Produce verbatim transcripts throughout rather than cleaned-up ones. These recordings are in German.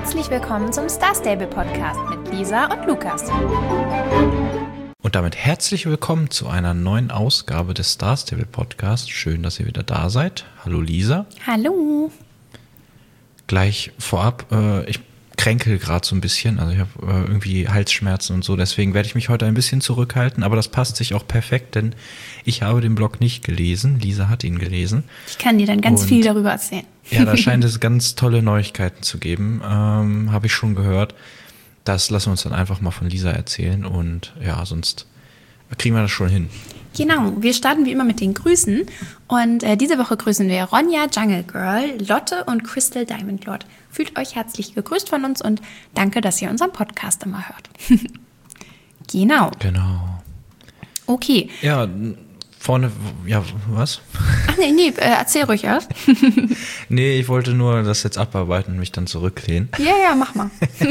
Herzlich willkommen zum Star Stable Podcast mit Lisa und Lukas. Und damit herzlich willkommen zu einer neuen Ausgabe des Star Stable Podcasts. Schön, dass ihr wieder da seid. Hallo Lisa. Hallo. Gleich vorab, äh, ich kränkel gerade so ein bisschen, also ich habe äh, irgendwie Halsschmerzen und so, deswegen werde ich mich heute ein bisschen zurückhalten, aber das passt sich auch perfekt, denn ich habe den Blog nicht gelesen, Lisa hat ihn gelesen. Ich kann dir dann ganz und, viel darüber erzählen. Ja, da scheint es ganz tolle Neuigkeiten zu geben, ähm, habe ich schon gehört. Das lassen wir uns dann einfach mal von Lisa erzählen und ja, sonst kriegen wir das schon hin. Genau, wir starten wie immer mit den Grüßen und äh, diese Woche grüßen wir Ronja Jungle Girl, Lotte und Crystal Diamond Lord. Fühlt euch herzlich gegrüßt von uns und danke, dass ihr unseren Podcast immer hört. Genau. Genau. Okay. Ja, vorne, ja, was? Ach nee, nee, äh, erzähl ruhig erst. Nee, ich wollte nur das jetzt abarbeiten und mich dann zurücklehnen. Ja, ja, mach mal.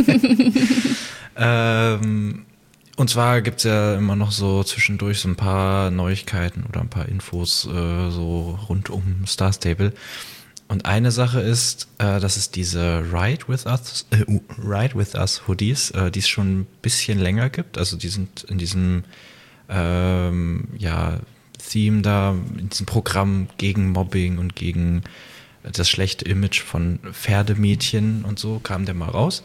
ähm... Und zwar gibt's ja immer noch so zwischendurch so ein paar Neuigkeiten oder ein paar Infos äh, so rund um Star Stable. Und eine Sache ist, äh, dass es diese Ride with Us, äh, Ride with Us Hoodies, äh, die es schon ein bisschen länger gibt. Also die sind in diesem ähm, ja, Theme da, in diesem Programm gegen Mobbing und gegen das schlechte Image von Pferdemädchen und so kam der mal raus.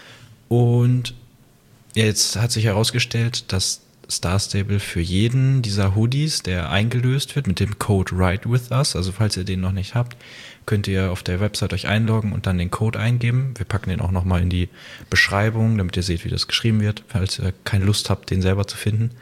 Und ja, jetzt hat sich herausgestellt, dass Star Stable für jeden dieser Hoodies, der eingelöst wird mit dem Code Ride with Us, also falls ihr den noch nicht habt, könnt ihr auf der Website euch einloggen und dann den Code eingeben. Wir packen den auch nochmal in die Beschreibung, damit ihr seht, wie das geschrieben wird, falls ihr keine Lust habt, den selber zu finden.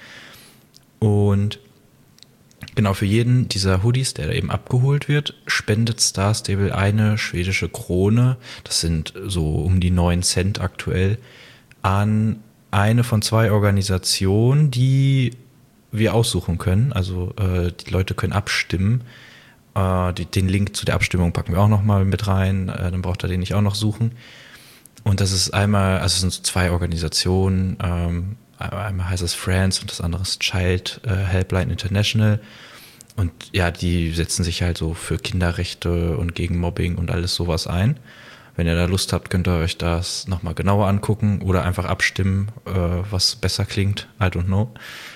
Und genau, für jeden dieser Hoodies, der da eben abgeholt wird, spendet Star Stable eine schwedische Krone, das sind so um die neun Cent aktuell, an eine von zwei Organisationen, die wir aussuchen können. Also äh, die Leute können abstimmen. Äh, die, den Link zu der Abstimmung packen wir auch nochmal mit rein. Äh, dann braucht ihr den nicht auch noch suchen. Und das ist einmal, also es sind so zwei Organisationen. Ähm, einmal heißt es Friends und das andere ist Child äh, Helpline International. Und ja, die setzen sich halt so für Kinderrechte und gegen Mobbing und alles sowas ein. Wenn ihr da Lust habt, könnt ihr euch das nochmal genauer angucken oder einfach abstimmen, äh, was besser klingt. I don't know.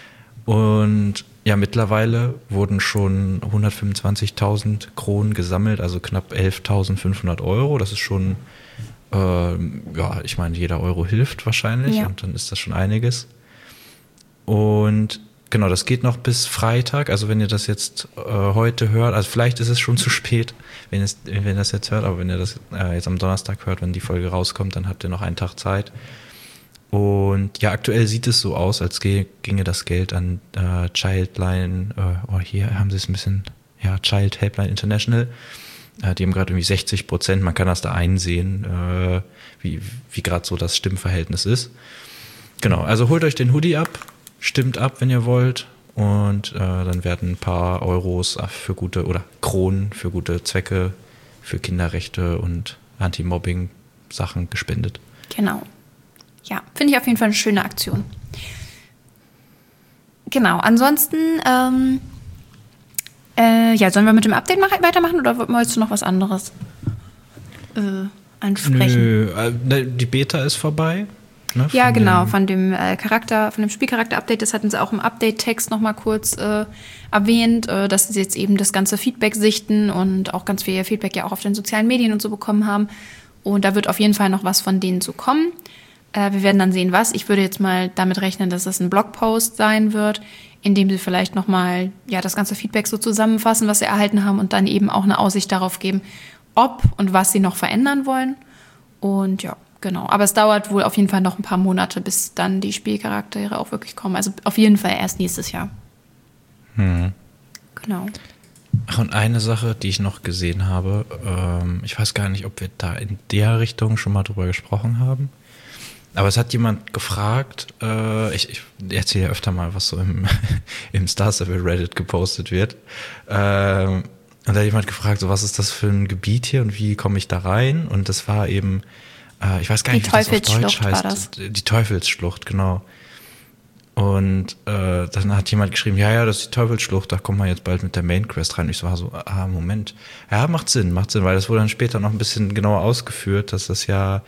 Und ja, mittlerweile wurden schon hundertfünfundzwanzigtausend Kronen gesammelt, also knapp elftausendfünfhundert Euro. Das ist schon, äh, ja, ich meine, jeder Euro hilft wahrscheinlich ja. Und dann ist das schon einiges. Und genau, das geht noch bis Freitag, also wenn ihr das jetzt äh, heute hört, also vielleicht ist es schon zu spät, wenn, es, wenn ihr das jetzt hört, aber wenn ihr das äh, jetzt am Donnerstag hört, wenn die Folge rauskommt, dann habt ihr noch einen Tag Zeit. Und ja, aktuell sieht es so aus, als ge- ginge das Geld an äh, Childline, äh, oh hier haben sie es ein bisschen, ja, Child Helpline International, äh, die haben gerade irgendwie sechzig Prozent, man kann das da einsehen, äh, wie, wie gerade so das Stimmverhältnis ist. Genau, also holt euch den Hoodie ab. Stimmt ab, wenn ihr wollt, und äh, dann werden ein paar Euros für gute oder Kronen für gute Zwecke, für Kinderrechte und Anti-Mobbing-Sachen gespendet. Genau. Ja, finde ich auf jeden Fall eine schöne Aktion. Genau, ansonsten, ähm, äh, ja, sollen wir mit dem Update mach- weitermachen oder wolltest du noch was anderes äh, ansprechen? Nö, äh, die Beta ist vorbei. Ne, ja, von genau, dem von dem äh, Charakter, von dem Spielcharakter-Update, das hatten sie auch im Update-Text nochmal kurz äh, erwähnt, äh, dass sie jetzt eben das ganze Feedback sichten und auch ganz viel Feedback ja auch auf den sozialen Medien und so bekommen haben. Und da wird auf jeden Fall noch was von denen zu kommen. Äh, wir werden dann sehen, was. Ich würde jetzt mal damit rechnen, dass es ein Blogpost sein wird, in dem sie vielleicht nochmal ja, das ganze Feedback so zusammenfassen, was sie erhalten haben und dann eben auch eine Aussicht darauf geben, ob und was sie noch verändern wollen. Und ja, genau, aber es dauert wohl auf jeden Fall noch ein paar Monate, bis dann die Spielcharaktere auch wirklich kommen. Also auf jeden Fall erst nächstes Jahr. Hm. Genau. Ach, und eine Sache, die ich noch gesehen habe, ähm, ich weiß gar nicht, ob wir da in der Richtung schon mal drüber gesprochen haben, aber es hat jemand gefragt, äh, ich, ich erzähle ja öfter mal, was so im, im Star Stable Reddit gepostet wird, ähm, und da hat jemand gefragt, so, was ist das für ein Gebiet hier und wie komme ich da rein? Und das war eben ich weiß gar nicht, die wie das auf Deutsch war heißt. Das. Die Teufelsschlucht, genau. Und äh, dann hat jemand geschrieben, ja, ja, das ist die Teufelsschlucht, da kommt man jetzt bald mit der Main Quest rein. Und ich so, war so, ah, Moment. Ja, macht Sinn, macht Sinn, weil das wurde dann später noch ein bisschen genauer ausgeführt, dass das ja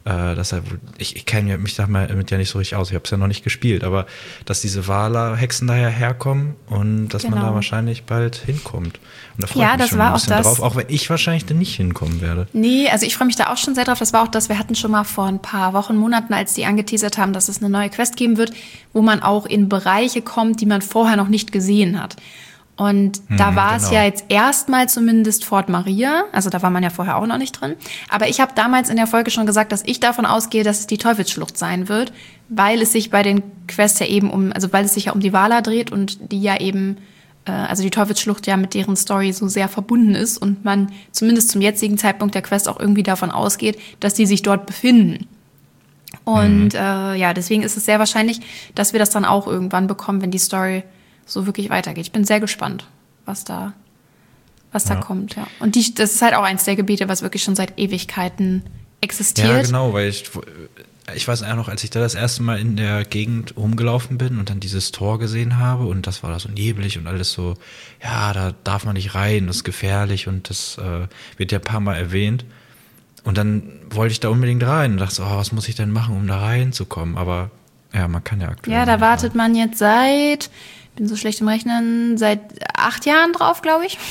äh, dass er, ich, ich kenne mich damit ja nicht so richtig aus, ich habe es ja noch nicht gespielt, aber dass diese Wala-Hexen daher herkommen und dass Genau. man da wahrscheinlich bald hinkommt. Und da freue Ja, ich mich das schon war ein auch bisschen das- drauf, auch wenn ich wahrscheinlich dann nicht hinkommen werde. Nee, also ich freue mich da auch schon sehr drauf. Das war auch das, wir hatten schon mal vor ein paar Wochen, Monaten, als die angeteasert haben, dass es eine neue Quest geben wird, wo man auch in Bereiche kommt, die man vorher noch nicht gesehen hat. Und da Mhm, war es genau. ja jetzt erstmal zumindest Fort Maria, also da war man ja vorher auch noch nicht drin. Aber ich habe damals in der Folge schon gesagt, dass ich davon ausgehe, dass es die Teufelsschlucht sein wird, weil es sich bei den Quests ja eben um, also weil es sich ja um die Wala dreht und die ja eben, äh, also die Teufelsschlucht ja mit deren Story so sehr verbunden ist und man zumindest zum jetzigen Zeitpunkt der Quest auch irgendwie davon ausgeht, dass die sich dort befinden. Und Mhm. äh, ja, deswegen ist es sehr wahrscheinlich, dass wir das dann auch irgendwann bekommen, wenn die Story so wirklich weitergeht. Ich bin sehr gespannt, was da, was da Ja. kommt, ja. Und die, das ist halt auch eins der Gebiete, was wirklich schon seit Ewigkeiten existiert. Ja, genau, weil ich, ich weiß auch noch, als ich da das erste Mal in der Gegend rumgelaufen bin und dann dieses Tor gesehen habe und das war da so neblig und alles so, ja, da darf man nicht rein, das ist gefährlich und das äh, wird ja ein paar Mal erwähnt. Und dann wollte ich da unbedingt rein und dachte so, oh, was muss ich denn machen, um da reinzukommen? Aber ja, man kann ja aktuell. Ja, da nicht wartet rein. man jetzt seit, bin so schlecht im Rechnen, seit acht Jahren drauf, glaube ich.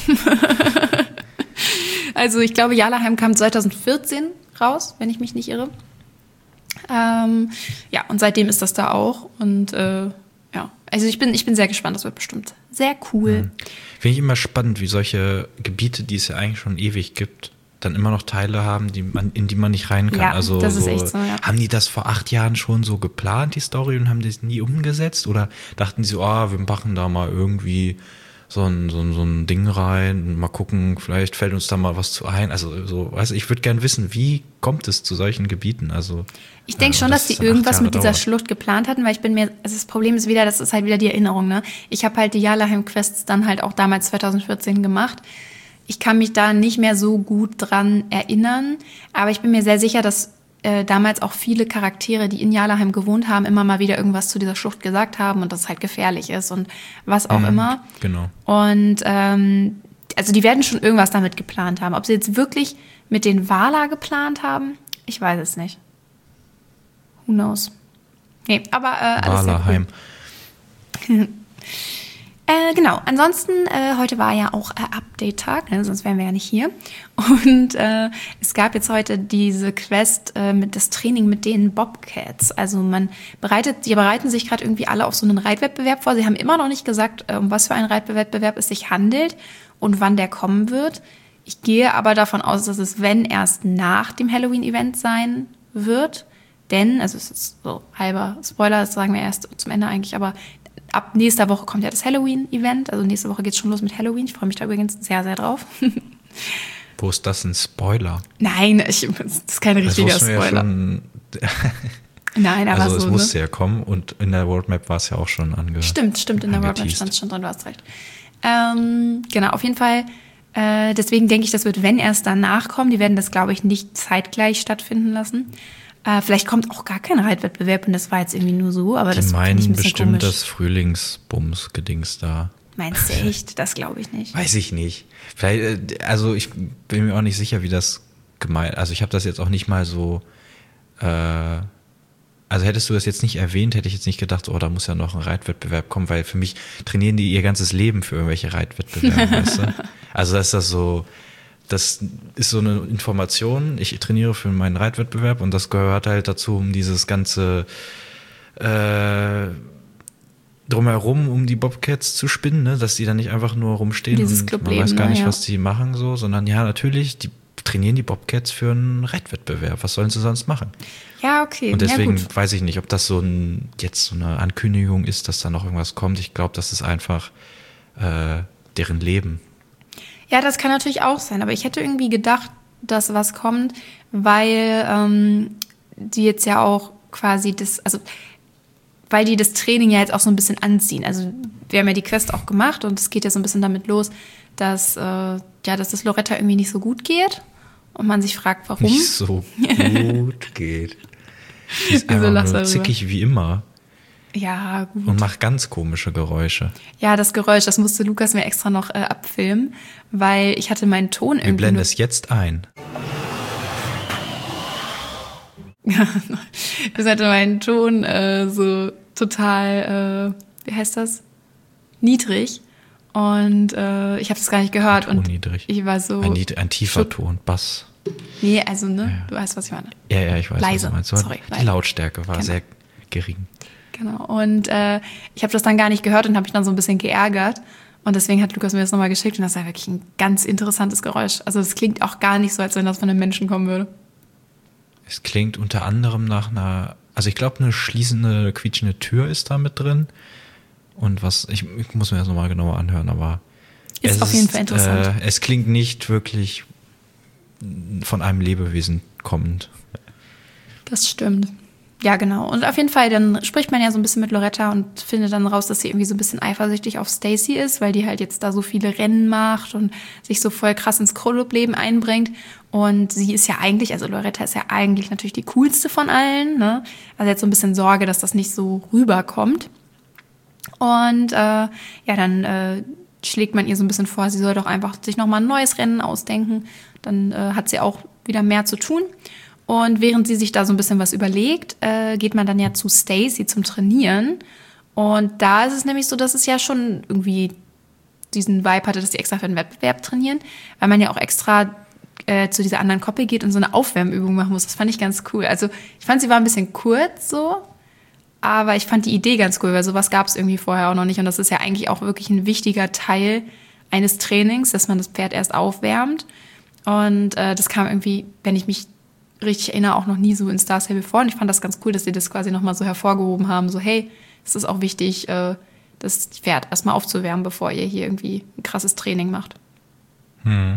Also ich glaube, Jarlaheim kam zwanzig vierzehn raus, wenn ich mich nicht irre. Ähm, ja, und seitdem ist das da auch. Und äh, ja, also ich bin, ich bin sehr gespannt, das wird bestimmt sehr cool. Finde ich immer spannend, wie solche Gebiete, die es ja eigentlich schon ewig gibt, dann immer noch Teile haben, die man, in die man nicht rein kann. Ja, also das ist so, echt so, ja. haben die das vor acht Jahren schon so geplant, die Story, und haben das nie umgesetzt? Oder dachten sie so, ah, wir machen da mal irgendwie so ein, so ein, so ein Ding rein und mal gucken, vielleicht fällt uns da mal was zu ein. Also so, weißt du, ich würde gern wissen, wie kommt es zu solchen Gebieten? Also Ich denke äh, schon, und dass das die dann acht irgendwas Jahre mit dieser dauert. Schlucht geplant hatten, weil ich bin mir, also das Problem ist wieder, das ist halt wieder die Erinnerung, ne? Ich habe halt die Jarlaheim-Quests dann halt auch damals zwanzig vierzehn gemacht. Ich kann mich da nicht mehr so gut dran erinnern, aber ich bin mir sehr sicher, dass äh, damals auch viele Charaktere, die in Jarlaheim gewohnt haben, immer mal wieder irgendwas zu dieser Schlucht gesagt haben und dass es halt gefährlich ist und was auch Mhm, immer. Genau. Und ähm, also die werden schon irgendwas damit geplant haben. Ob sie jetzt wirklich mit den Wala geplant haben, ich weiß es nicht. Who knows? Nee, aber äh, alles sehr Walaheim. cool. Äh, genau, ansonsten, äh, heute war ja auch äh, Update-Tag, ne? Sonst wären wir ja nicht hier. Und äh, es gab jetzt heute diese Quest äh, mit das Training mit den Bobcats. Also man bereitet, die bereiten sich gerade irgendwie alle auf so einen Reitwettbewerb vor. Sie haben immer noch nicht gesagt, äh, um was für einen Reitwettbewerb es sich handelt und wann der kommen wird. Ich gehe aber davon aus, dass es, wenn, erst nach dem Halloween-Event sein wird. Denn, also es ist so halber Spoiler, das sagen wir erst zum Ende eigentlich, aber ab nächster Woche kommt ja das Halloween-Event. Also nächste Woche geht's schon los mit Halloween. Ich freue mich da übrigens sehr, sehr drauf. Wo ist das ein Spoiler? Nein, ich, das ist kein Das richtiger wussten wir ja Spoiler. schon. Nein, aber Also es so, musste ne? ja kommen und in der Roadmap war es ja auch schon ange. Stimmt, stimmt, in der Roadmap angeteased. stand es schon drin, du hast recht. Ähm, genau, auf jeden Fall. Äh, deswegen denke ich, das wird, wenn erst danach kommen. Die werden das, glaube ich, nicht zeitgleich stattfinden lassen. Äh, vielleicht kommt auch gar kein Reitwettbewerb und das war jetzt irgendwie nur so, aber Die das finde ich meinen ein bisschen bestimmt komisch. das Frühlingsbums-Gedings da. Meinst du echt? Das glaube ich nicht. Weiß ich nicht. Vielleicht, äh, also ich bin mir auch nicht sicher, wie das gemeint. Also ich habe das jetzt auch nicht mal so. Äh, also hättest du das jetzt nicht erwähnt, hätte ich jetzt nicht gedacht, oh, da muss ja noch ein Reitwettbewerb kommen, weil für mich trainieren die ihr ganzes Leben für irgendwelche Reitwettbewerbe, weißt du? Also das ist das so. Das ist so eine Information. Ich trainiere für meinen Reitwettbewerb und das gehört halt dazu, um dieses ganze äh, drumherum, um die Bobcats zu spinnen, ne? Dass die dann nicht einfach nur rumstehen Dieses und man Clubleben, weiß gar ne, nicht, ja. was die machen, so, sondern ja, natürlich, die trainieren die Bobcats für einen Reitwettbewerb. Was sollen sie sonst machen? Ja, okay. Und deswegen ja, gut. weiß ich nicht, ob das so ein jetzt so eine Ankündigung ist, dass da noch irgendwas kommt. Ich glaube, das ist einfach äh, deren Leben. Ja, das kann natürlich auch sein, aber ich hätte irgendwie gedacht, dass was kommt, weil ähm, die jetzt ja auch quasi das, also weil die das Training ja jetzt auch so ein bisschen anziehen. Also wir haben ja die Quest auch gemacht und es geht ja so ein bisschen damit los, dass äh, ja, dass das Loretta irgendwie nicht so gut geht und man sich fragt, warum. Nicht so gut geht. Die ist Wieso einfach lachst du nur darüber? zickig wie immer Ja, gut. und macht ganz komische Geräusche. Ja, das Geräusch, das musste Lukas mir extra noch äh, abfilmen, weil ich hatte meinen Ton Wir irgendwie blenden nur- es jetzt ein. das hatte meinen Ton äh, so total, äh, wie heißt das? Niedrig. Und äh, ich habe das gar nicht gehört. Ton und niedrig. Ich war so. Ein, ein tiefer Ton, Bass. Nee, also, ne? Ja. Du weißt, was ich meine. Ja, ja, ich weiß, leise. was du meinst. So, Sorry, die leise. Lautstärke war genau. sehr gering. Genau. Und äh, ich habe das dann gar nicht gehört und habe mich dann so ein bisschen geärgert. Und deswegen hat Lukas mir das nochmal geschickt. Und das war wirklich ein ganz interessantes Geräusch. Also das klingt auch gar nicht so, als wenn das von einem Menschen kommen würde. Es klingt unter anderem nach einer, also ich glaube, eine schließende, quietschende Tür ist da mit drin. Und was, ich, ich muss mir das nochmal genauer anhören, aber ist es auf jeden Fall interessant. Äh, es klingt nicht wirklich von einem Lebewesen kommend. Das stimmt. Ja, genau. Und auf jeden Fall, dann spricht man ja so ein bisschen mit Loretta und findet dann raus, dass sie irgendwie so ein bisschen eifersüchtig auf Stacy ist, weil die halt jetzt da so viele Rennen macht und sich so voll krass ins Clubleben einbringt. Und sie ist ja eigentlich, also Loretta ist ja eigentlich natürlich die coolste von allen, ne? Also jetzt so ein bisschen Sorge, dass das nicht so rüberkommt. Und äh, ja, dann äh, schlägt man ihr so ein bisschen vor, sie soll doch einfach sich nochmal ein neues Rennen ausdenken. Dann äh, hat sie auch wieder mehr zu tun. Und während sie sich da so ein bisschen was überlegt, äh, geht man dann ja zu Stacy zum Trainieren. Und da ist es nämlich so, dass es ja schon irgendwie diesen Vibe hatte, dass die extra für den Wettbewerb trainieren, weil man ja auch extra äh, zu dieser anderen Koppel geht und so eine Aufwärmübung machen muss. Das fand ich ganz cool. Also ich fand, sie war ein bisschen kurz so, aber ich fand die Idee ganz cool, weil sowas gab es irgendwie vorher auch noch nicht. Und das ist ja eigentlich auch wirklich ein wichtiger Teil eines Trainings, dass man das Pferd erst aufwärmt. Und äh, das kam irgendwie, wenn ich mich richtig erinnere, auch noch nie so in Star Stable vor. Und ich fand das ganz cool, dass sie das quasi nochmal so hervorgehoben haben. So, hey, es ist auch wichtig, äh, das Pferd erstmal aufzuwärmen, bevor ihr hier irgendwie ein krasses Training macht. Hm.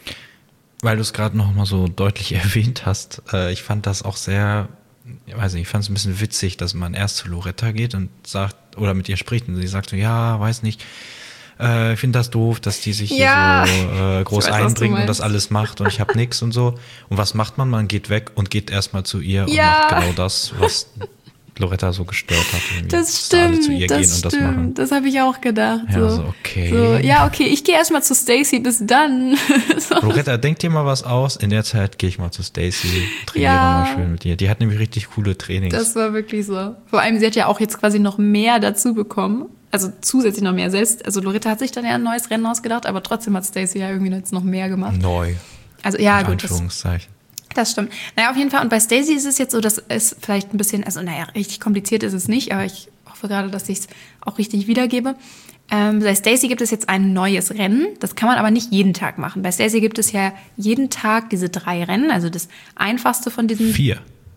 Weil du es gerade noch mal so deutlich erwähnt hast, äh, ich fand das auch sehr, ich weiß nicht, ich fand es ein bisschen witzig, dass man erst zu Loretta geht und sagt, oder mit ihr spricht und sie sagt so, ja, weiß nicht, äh, ich finde das doof, dass die sich ja. hier so äh, groß weiß, einbringen und das alles macht und ich habe nichts und so. Und was macht man? Man geht weg und geht erstmal zu ihr und ja. macht genau das, was Loretta so gestört hat. Irgendwie. Das Dass alle stimmt, zu ihr das gehen und das stimmt. machen. Das habe ich auch gedacht. Ja, so. so, okay. So, ja, okay, ich gehe erstmal zu Stacy, bis dann. so. Loretta, denk dir mal was aus. In der Zeit gehe ich mal zu Stacy, trainiere Ja. mal schön mit ihr. Die hat nämlich richtig coole Trainings. Das war wirklich so. Vor allem, sie hat ja auch jetzt quasi noch mehr dazu bekommen. Also zusätzlich noch mehr. Selbst, also Loretta hat sich dann ja ein neues Rennen ausgedacht, aber trotzdem hat Stacy ja irgendwie jetzt noch mehr gemacht. Neu. Also ja, in gut. Das, Anführungszeichen. das stimmt. Naja, auf jeden Fall. Und bei Stacy ist es jetzt so, dass es vielleicht ein bisschen, also naja, richtig kompliziert ist es nicht, aber ich hoffe gerade, dass ich es auch richtig wiedergebe. Ähm, bei Stacy gibt es jetzt ein neues Rennen. Das kann man aber nicht jeden Tag machen. Bei Stacy gibt es ja jeden Tag diese drei Rennen. Also das einfachste von diesen. Vier.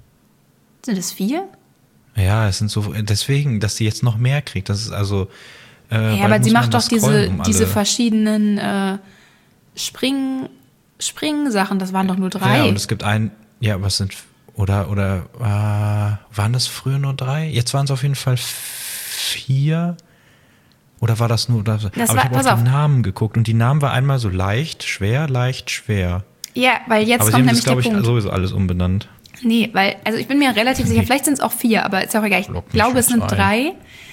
Sind es vier? Ja, es sind so, deswegen, dass sie jetzt noch mehr kriegt. Das ist also. Äh, Ja, aber sie macht doch scrollen, diese, um diese alle- verschiedenen äh, Spring, Spring-Sachen. Das waren doch nur drei. Ja, und es gibt ein, ja, was sind, oder, oder, äh, waren das früher nur drei? Jetzt waren es auf jeden Fall vier. Oder war das nur, oder, so? Das aber war- ich habe pass auf auf. die Namen geguckt und die Namen war einmal so leicht, schwer, leicht, schwer. Ja, weil jetzt aber sie kommt haben das, nämlich der glaube ich, Punkt. sowieso alles umbenannt. Nee, weil, also ich bin mir relativ sicher, vielleicht sind es auch vier, aber ist auch egal. Ich Lock mich glaube, es jetzt sind ein. drei.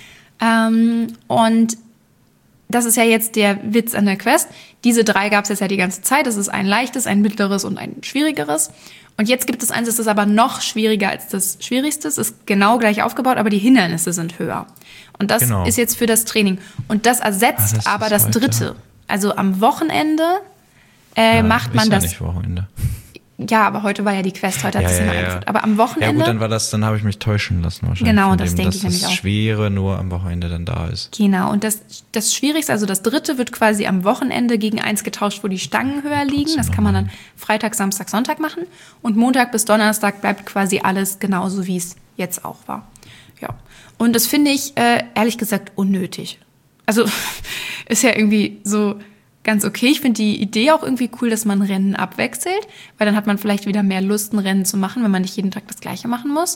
Ähm, und das ist ja jetzt der Witz an der Quest. Diese drei gab es jetzt ja die ganze Zeit. Das ist ein leichtes, ein mittleres und ein schwierigeres. Und jetzt gibt es eins, das ist aber noch schwieriger als das Schwierigste. Es ist genau gleich aufgebaut, aber die Hindernisse sind höher. Und das Genau. ist jetzt für das Training. Und das ersetzt Ah, das aber ist das heute. dritte. Also am Wochenende äh, Ja, macht man ist das. Ja, nicht Wochenende. Ja, aber heute war ja die Quest, heute hat Ja, es ja, immer ja. eingeführt. Aber am Wochenende. Ja gut, dann war das, dann habe ich mich täuschen lassen wahrscheinlich. Genau, von das dem, denke dass ich nämlich das auch. Schwere nur am Wochenende dann da ist. Genau, und das, das Schwierigste, also das dritte, wird quasi am Wochenende gegen eins getauscht, wo die Stangen höher liegen. Das kann man dann Freitag, Samstag, Sonntag machen. Und Montag bis Donnerstag bleibt quasi alles genauso, wie es jetzt auch war. Ja. Und das finde ich, äh, ehrlich gesagt, unnötig. Also ist ja irgendwie so ganz okay. Ich finde die Idee auch irgendwie cool, dass man Rennen abwechselt, weil dann hat man vielleicht wieder mehr Lust, ein Rennen zu machen, wenn man nicht jeden Tag das Gleiche machen muss.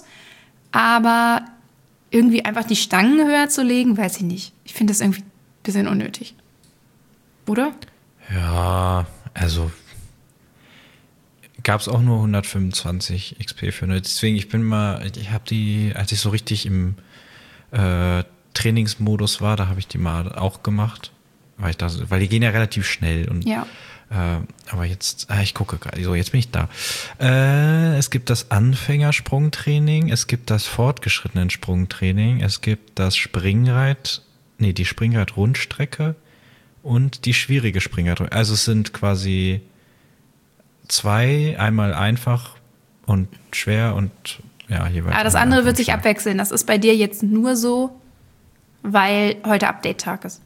Aber irgendwie einfach die Stangen höher zu legen, weiß ich nicht. Ich finde das irgendwie ein bisschen unnötig. Oder? Ja, also gab es auch nur hundertfünfundzwanzig X P für. Ne? Deswegen, ich bin mal, ich habe die, als ich so richtig im äh, Trainingsmodus war, da habe ich die mal auch gemacht. Weil, ich da, weil die gehen ja relativ schnell und Ja. Äh, aber jetzt, ah, ich gucke gerade, so, jetzt bin ich da. Äh, es gibt das Anfängersprungtraining, es gibt das fortgeschrittenen Sprungtraining, es gibt das Springreit, nee, die Springreit-Rundstrecke und die schwierige Springreit. Also es sind quasi zwei, einmal einfach und schwer und ja, jeweils. Aber das andere wird sich abwechseln. Das ist bei dir jetzt nur so, weil heute Update-Tag ist.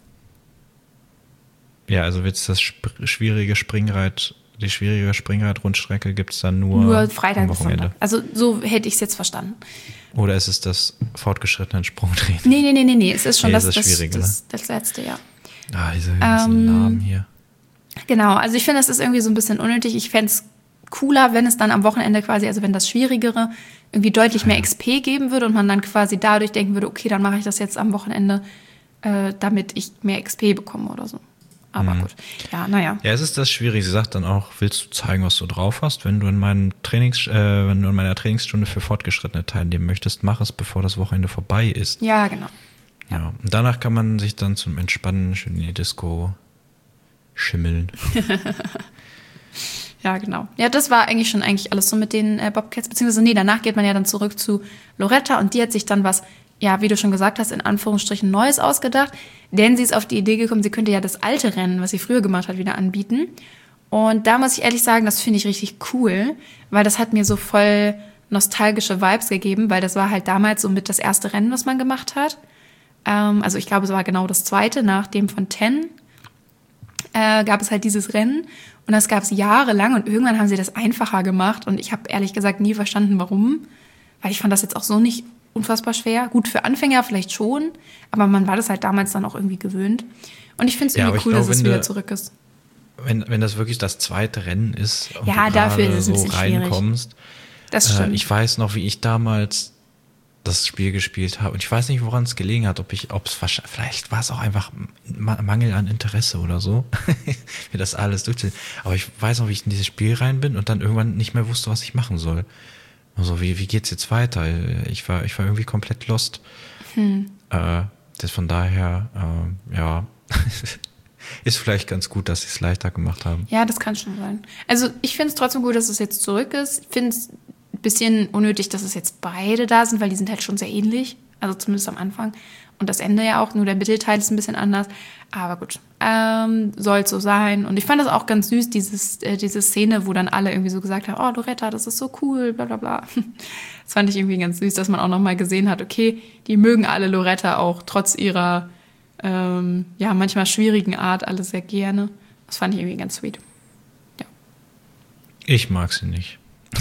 Ja, also wird es das sp- schwierige Springreit, die schwierige Springreit-Rundstrecke gibt es dann nur, nur Freitag am bis Wochenende. Sonntag. Also so hätte ich es jetzt verstanden. Oder ist es das fortgeschrittene Sprungtraining? Nee, nee, nee, nee, nee. Es ist schon Nee, das, das, das, ist schwierig, das, das letzte, ja. Ah, diese ganzen Ähm, Namen hier. Genau, also ich finde, das ist irgendwie so ein bisschen unnötig. Ich fände es cooler, wenn es dann am Wochenende quasi, also wenn das Schwierigere irgendwie deutlich mehr X P geben würde und man dann quasi dadurch denken würde, okay, dann mache ich das jetzt am Wochenende, äh, damit ich mehr X P bekomme oder so. Aber Mhm. gut, ja, naja. Ja, es ist das schwierig. Sie sagt dann auch, willst du zeigen, was du drauf hast? Wenn du in meinen Trainings, äh, wenn du in meiner Trainingsstunde für Fortgeschrittene teilnehmen möchtest, mach es, bevor das Wochenende vorbei ist. Ja, genau. Ja. Und danach kann man sich dann zum Entspannen schön in die Disco schimmeln. Ja, genau. Ja, das war eigentlich schon eigentlich alles so mit den äh, Bobcats, beziehungsweise nee, danach geht man ja dann zurück zu Loretta und die hat sich dann was, ja, wie du schon gesagt hast, in Anführungsstrichen Neues ausgedacht, denn sie ist auf die Idee gekommen, sie könnte ja das alte Rennen, was sie früher gemacht hat, wieder anbieten. Und da muss ich ehrlich sagen, das finde ich richtig cool, weil das hat mir so voll nostalgische Vibes gegeben, weil das war halt damals so mit das erste Rennen, was man gemacht hat. Ähm, also ich glaube, es war genau das zweite, nach dem von Ten äh, gab es halt dieses Rennen. Und das gab es jahrelang und irgendwann haben sie das einfacher gemacht. Und ich habe ehrlich gesagt nie verstanden, warum. Weil ich fand das jetzt auch so nicht unfassbar schwer. Gut, für Anfänger vielleicht schon, aber man war das halt damals dann auch irgendwie gewöhnt. Und ich finde es Ja, irgendwie aber ich cool, glaub, dass es wenn wieder du- zurück ist. Wenn, wenn das wirklich das zweite Rennen ist und Ja, du dafür gerade ist es ein so bisschen schwierig. reinkommst. Das Äh, stimmt. ich weiß noch, wie ich damals das Spiel gespielt habe. Und ich weiß nicht, woran es gelegen hat. Ob ich, ob es wahrscheinlich, vielleicht war es auch einfach Ma- Mangel an Interesse oder so, mir das alles durchzuziehen. Aber ich weiß noch, wie ich in dieses Spiel rein bin und dann irgendwann nicht mehr wusste, was ich machen soll. Also wie, wie geht's jetzt weiter? Ich war, ich war irgendwie komplett lost. Hm. Äh, das von daher, äh, ja, ist vielleicht ganz gut, dass sie es leichter gemacht haben. Ja, das kann schon sein. Also ich finde es trotzdem gut, dass es jetzt zurück ist. Ich finde es ein bisschen unnötig, dass es jetzt beide da sind, weil die sind halt schon sehr ähnlich. Also zumindest am Anfang. Und das Ende ja auch, nur der Mittelteil ist ein bisschen anders. Aber gut, ähm, soll so sein. Und ich fand das auch ganz süß, dieses, äh, diese Szene, wo dann alle irgendwie so gesagt haben, oh, Loretta, das ist so cool, bla bla bla. Das fand ich irgendwie ganz süß, dass man auch nochmal gesehen hat, okay, die mögen alle Loretta auch trotz ihrer ähm, ja, manchmal schwierigen Art alle sehr gerne. Das fand ich irgendwie ganz sweet. Ja. Ich mag sie nicht.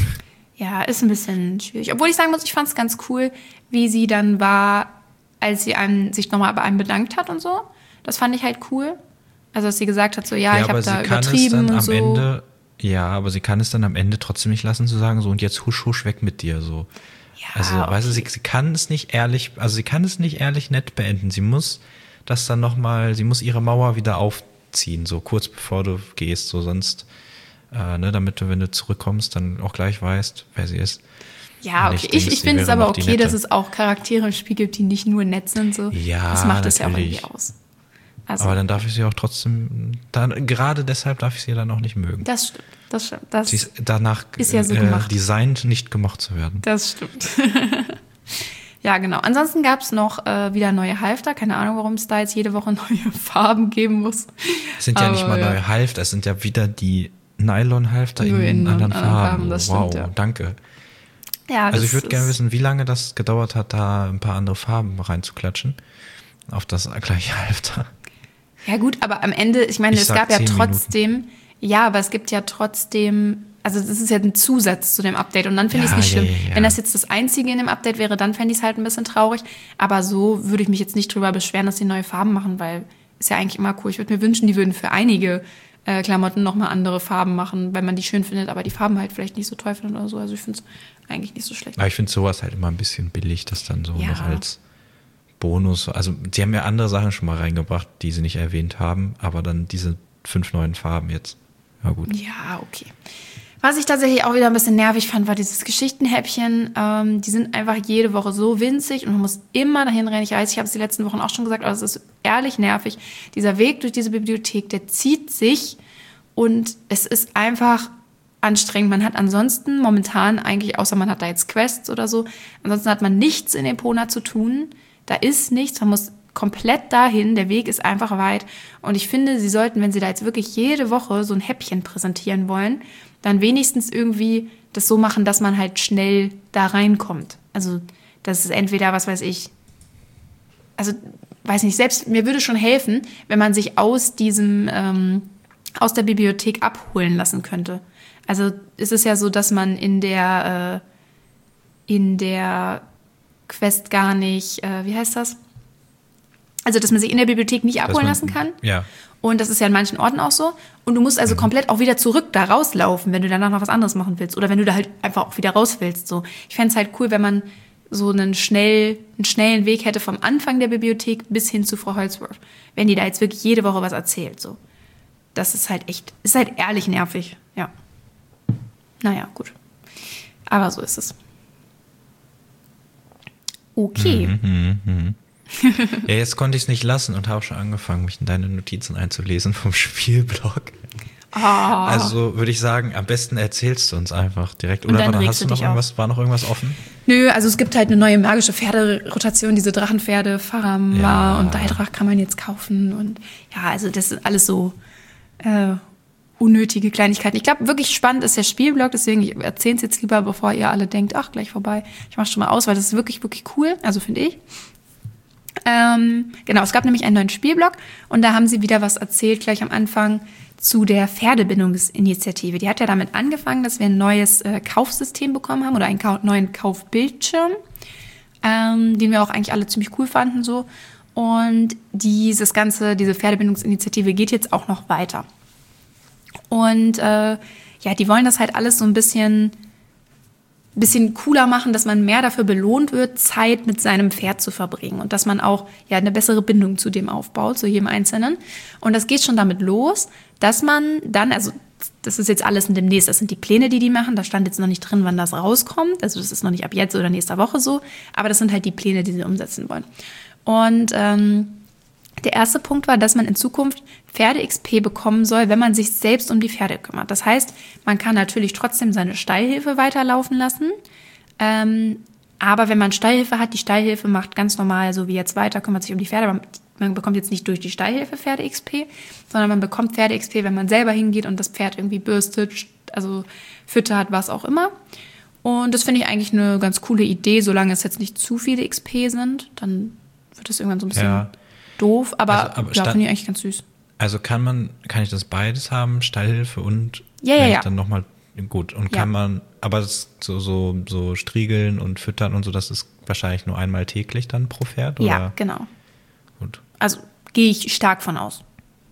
Ja, ist ein bisschen schwierig. Obwohl ich sagen muss, ich fand es ganz cool, wie sie dann war, als sie einem, sich nochmal bei einem bedankt hat und so. Das fand ich halt cool. Also, dass sie gesagt hat, so, ja, Ja, ich habe aber da sie kann es übertrieben dann und am so. Ende, ja, aber sie kann es dann am Ende trotzdem nicht lassen zu sagen, so und jetzt husch husch weg mit dir, so. Ja, Also, weißt du, sie, sie kann es nicht ehrlich, also sie kann es nicht ehrlich nett beenden. Sie muss das dann nochmal, sie muss ihre Mauer wieder aufziehen, so kurz bevor du gehst, so sonst, äh, ne, damit du, wenn du zurückkommst, dann auch gleich weißt, wer sie ist. Ja, Und okay. ich Ich, denk, ich sie finde es wäre aber noch die okay, Nette. dass es auch Charaktere im Spiel gibt, die nicht nur nett sind. So. Ja, das macht es ja auch natürlich. irgendwie aus. Also, Aber dann darf ich sie auch trotzdem, dann, gerade deshalb darf ich sie dann auch nicht mögen. das stimmt. Das stimmt. Das, Sie ist danach Ist ja so äh, gemacht. designt, nicht gemocht zu werden. das stimmt. Ja, genau. Ansonsten gab es noch äh, wieder neue Halfter. Keine Ahnung, warum es da jetzt jede Woche neue Farben geben muss. Es sind ja Aber, nicht mal ja. neue Halfter, es sind ja wieder die Nylon-Halfter in, Nur in anderen anderen Farben. Farben, das wow, stimmt, ja. danke. Ja, Also das ich würde ist- gerne wissen, wie lange das gedauert hat, da ein paar andere Farben reinzuklatschen auf das gleiche Halfter. Ja gut, aber am Ende, ich meine, Ich es sag gab ja zehn trotzdem, ja, aber es gibt ja trotzdem, also das ist ja ein Zusatz zu dem Update und dann finde ich es Ja, nicht ja, schlimm. ja, ja. Wenn das jetzt das Einzige in dem Update wäre, dann fände ich es halt ein bisschen traurig. Aber so würde ich mich jetzt nicht drüber beschweren, dass die neue Farben machen, weil ist ja eigentlich immer cool. Ich würde mir wünschen, die würden für einige äh, Klamotten nochmal andere Farben machen, wenn man die schön findet, aber die Farben halt vielleicht nicht so toll findet oder so. Also ich finde es eigentlich nicht so schlecht. Aber ich finde sowas halt immer ein bisschen billig, das dann so Ja. noch als Bonus. Also die haben ja andere Sachen schon mal reingebracht, die sie nicht erwähnt haben, aber dann diese fünf neuen Farben jetzt. Ja gut. Ja, okay. Was ich tatsächlich auch wieder ein bisschen nervig fand, war dieses Geschichtenhäppchen. Ähm, die sind einfach jede Woche so winzig und man muss immer dahin rennen. Ich weiß, ich habe es die letzten Wochen auch schon gesagt, aber es ist ehrlich nervig. Dieser Weg durch diese Bibliothek, der zieht sich Und es ist einfach anstrengend. Man hat ansonsten momentan eigentlich, außer man hat da jetzt Quests oder so, ansonsten hat man nichts in Epona zu tun. Da ist nichts, man muss komplett dahin, der Weg ist einfach weit. Und ich finde, sie sollten, wenn sie da jetzt wirklich jede Woche so ein Häppchen präsentieren wollen, dann wenigstens irgendwie das so machen, dass man halt schnell da reinkommt. Also das ist entweder, was weiß ich, also weiß nicht, selbst mir würde schon helfen, wenn man sich aus diesem, ähm, aus der Bibliothek abholen lassen könnte. Also es ist ja so, dass man in der, äh, in der Quest gar nicht, äh, wie heißt das? Also, dass man sich in der Bibliothek nicht abholen man, lassen kann. Ja. Und das ist ja in manchen Orten auch so. Und du musst also mhm. komplett auch wieder zurück da rauslaufen, wenn du danach noch was anderes machen willst. Oder wenn du da halt einfach auch wieder raus willst. So. Ich fände es halt cool, wenn man so einen, schnell, einen schnellen Weg hätte vom Anfang der Bibliothek bis hin zu Frau Holdsworth. Wenn die da jetzt wirklich jede Woche was erzählt. So. Das ist halt echt, ist halt ehrlich nervig. Ja. Naja, gut. Aber so ist es. Okay. Mhm, mh, mh. Ja, jetzt konnte ich es nicht lassen und habe schon angefangen, mich in deine Notizen einzulesen vom Spielblog. Oh. Also würde ich sagen, am besten erzählst du uns einfach direkt. Oder war, hast du noch irgendwas, war noch irgendwas offen? Nö, also es gibt halt eine neue magische Pferderotation, diese Drachenpferde, Faramar ja. und Deidrach kann man jetzt kaufen. Und ja, also das ist alles so äh, unnötige Kleinigkeiten. Ich glaube, wirklich spannend ist der Spielblog, deswegen ich erzähle es jetzt lieber, bevor ihr alle denkt, ach, gleich vorbei. Ich mache schon mal aus, weil das ist wirklich, wirklich cool, also finde ich. Ähm, genau, es gab nämlich einen neuen Spielblock und da haben sie wieder was erzählt, gleich am Anfang zu der Pferdebindungsinitiative. Die hat ja damit angefangen, dass wir ein neues äh, Kaufsystem bekommen haben oder einen Ka- neuen Kaufbildschirm, ähm, den wir auch eigentlich alle ziemlich cool fanden so. Und dieses ganze, diese Pferdebindungsinitiative geht jetzt auch noch weiter. Und äh, ja, die wollen das halt alles so ein bisschen bisschen cooler machen, dass man mehr dafür belohnt wird, Zeit mit seinem Pferd zu verbringen und dass man auch ja eine bessere Bindung zu dem aufbaut, zu jedem Einzelnen. Und das geht schon damit los, dass man dann, also das ist jetzt alles in demnächst, das sind die Pläne, die die machen, da stand jetzt noch nicht drin, wann das rauskommt, also das ist noch nicht ab jetzt oder nächster Woche so, aber das sind halt die Pläne, die sie umsetzen wollen. Und ähm, der erste Punkt war, dass man in Zukunft Pferde-X P bekommen soll, wenn man sich selbst um die Pferde kümmert. Das heißt, man kann natürlich trotzdem seine Stallhilfe weiterlaufen lassen. Ähm, aber wenn man Stallhilfe hat, die Stallhilfe macht ganz normal so wie jetzt weiter, kümmert sich um die Pferde. Man, man bekommt jetzt nicht durch die Stallhilfe Pferde-X P, sondern man bekommt Pferde-X P, wenn man selber hingeht und das Pferd irgendwie bürstet, also füttert, was auch immer. Und das finde ich eigentlich eine ganz coole Idee, solange es jetzt nicht zu viele X P sind. Dann wird es irgendwann so ein bisschen... Ja. Doof, aber, also, aber ja, finde ich eigentlich ganz süß. Also kann man, kann ich das beides haben, Stallhilfe und ja, ja, ja. dann nochmal, gut, und kann ja. man, aber das so, so, so striegeln und füttern und so, das ist wahrscheinlich nur einmal täglich dann pro Pferd, oder? Ja, genau. Gut. Also gehe ich stark von aus.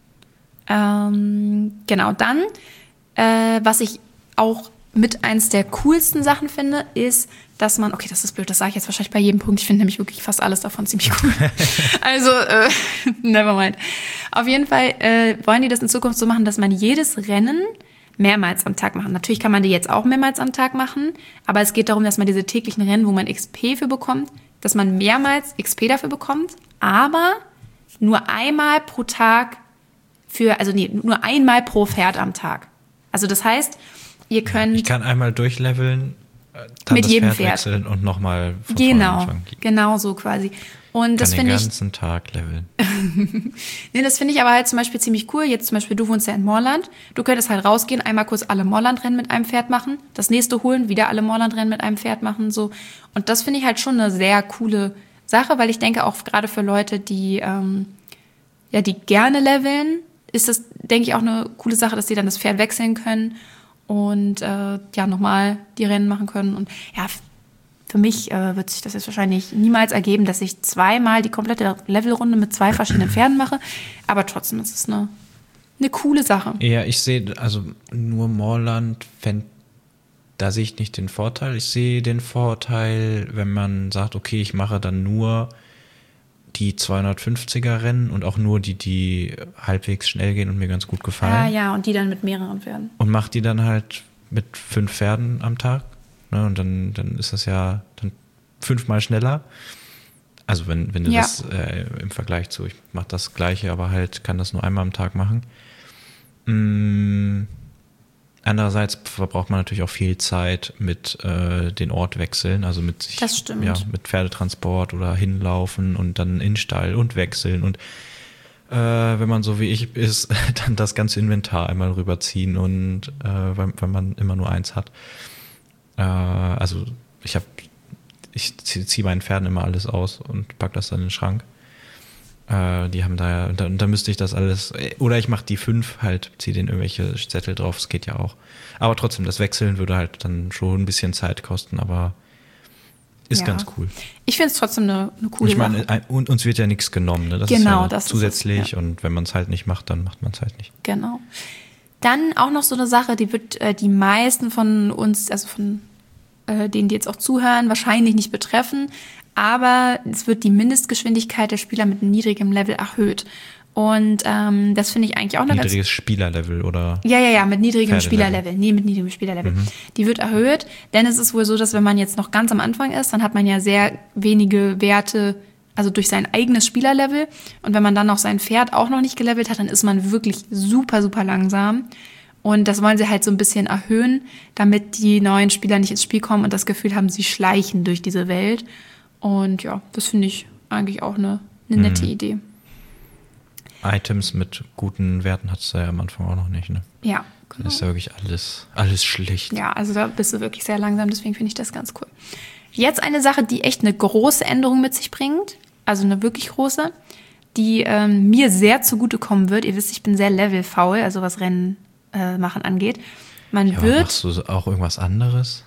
Ähm, genau, dann, äh, was ich auch mit eins der coolsten Sachen finde, ist, dass man, okay, das ist blöd, das sage ich jetzt wahrscheinlich bei jedem Punkt, ich finde nämlich wirklich fast alles davon ziemlich cool. Also, äh, never mind. Auf jeden Fall äh, wollen die das in Zukunft so machen, dass man jedes Rennen mehrmals am Tag machen. Natürlich kann man die jetzt auch mehrmals am Tag machen, aber es geht darum, dass man diese täglichen Rennen, wo man X P für bekommt, dass man mehrmals X P dafür bekommt, aber nur einmal pro Tag für, also nee, nur einmal pro Pferd am Tag. Also das heißt, ihr könnt... Ich kann einmal durchleveln, dann mit das jedem Pferd Pferd wechseln und nochmal von genau, vorne anfangen. Genau so quasi. Und das finde ich... den ganzen Tag leveln. Nee, das finde ich aber halt zum Beispiel ziemlich cool. Jetzt zum Beispiel, du wohnst ja in Moorland. Du könntest halt rausgehen, einmal kurz alle Moorland-Rennen mit einem Pferd machen, das nächste holen, wieder alle Moorland-Rennen mit einem Pferd machen. So. Und das finde ich halt schon eine sehr coole Sache, weil ich denke auch gerade für Leute, die, ähm, ja, die gerne leveln, ist das, denke ich, auch eine coole Sache, dass die dann das Pferd wechseln können und äh, ja nochmal die Rennen machen können. Und ja, für mich äh, wird sich das jetzt wahrscheinlich niemals ergeben, dass ich zweimal die komplette Levelrunde mit zwei verschiedenen Pferden mache. Aber trotzdem ist es eine, eine coole Sache. Ja, ich sehe, also nur Moorland, wenn, da sehe ich nicht den Vorteil. Ich sehe den Vorteil, wenn man sagt, okay, ich mache dann nur die zweihundertfünfziger Rennen und auch nur die, die halbwegs schnell gehen und mir ganz gut gefallen. Ah ja, und die dann mit mehreren Pferden. Und mach die dann halt mit fünf Pferden am Tag. Ne, und dann, dann ist das ja dann fünfmal schneller. Also wenn, wenn du ja. das äh, im Vergleich zu, ich mache das Gleiche, aber halt kann das nur einmal am Tag machen. mh, andererseits verbraucht man natürlich auch viel Zeit mit äh, den Ortwechseln, also mit sich, Das stimmt. ja, mit Pferdetransport oder hinlaufen und dann in den Stall und wechseln und äh, wenn man so wie ich ist, dann das ganze Inventar einmal rüberziehen und äh, weil, weil man immer nur eins hat. Äh, also ich habe, ich ziehe zieh meinen Pferden immer alles aus und pack das dann in den Schrank. Äh, die haben da, da, da müsste ich das alles, oder ich mache die fünf halt, ziehe denen irgendwelche Zettel drauf, das geht ja auch. Aber trotzdem, das Wechseln würde halt dann schon ein bisschen Zeit kosten, aber ist Ja. ganz cool. Ich finde es trotzdem eine, eine coole Ich meine, Sache. ein- und uns wird ja nichts genommen, ne? Das Genau, ist ja das ist es, zusätzlich ja. und wenn man es halt nicht macht, dann macht man es halt nicht. Genau. Dann auch noch so eine Sache, die wird äh, die meisten von uns, also von äh, denen, die jetzt auch zuhören, wahrscheinlich nicht betreffen. Aber es wird die Mindestgeschwindigkeit der Spieler mit niedrigem Level erhöht. Und ähm, das finde ich eigentlich auch eine ganz... Niedriges Spielerlevel oder? Ja, ja, ja, mit niedrigem Pferdelevel. Spielerlevel. Nee, mit niedrigem Spielerlevel. Die wird erhöht, denn es ist wohl so, dass wenn man jetzt noch ganz am Anfang ist, dann hat man ja sehr wenige Werte, also durch sein eigenes Spielerlevel. Und wenn man dann noch sein Pferd auch noch nicht gelevelt hat, dann ist man wirklich super, super langsam. Und das wollen sie halt so ein bisschen erhöhen, damit die neuen Spieler nicht ins Spiel kommen und das Gefühl haben, sie schleichen durch diese Welt. Und ja, das finde ich eigentlich auch eine, eine nette Mhm. Idee. Items mit guten Werten hat es ja am Anfang auch noch nicht, ne? Ja, Das genau. ist ja wirklich alles, alles schlecht. Ja, also da bist du wirklich sehr langsam, deswegen finde ich das ganz cool. Jetzt eine Sache, die echt eine große Änderung mit sich bringt, also eine wirklich große, die ähm, mir sehr zugutekommen wird. Ihr wisst, ich bin sehr levelfaul, also was Rennen äh, machen angeht. Man Ja, aber wird, machst du auch irgendwas anderes?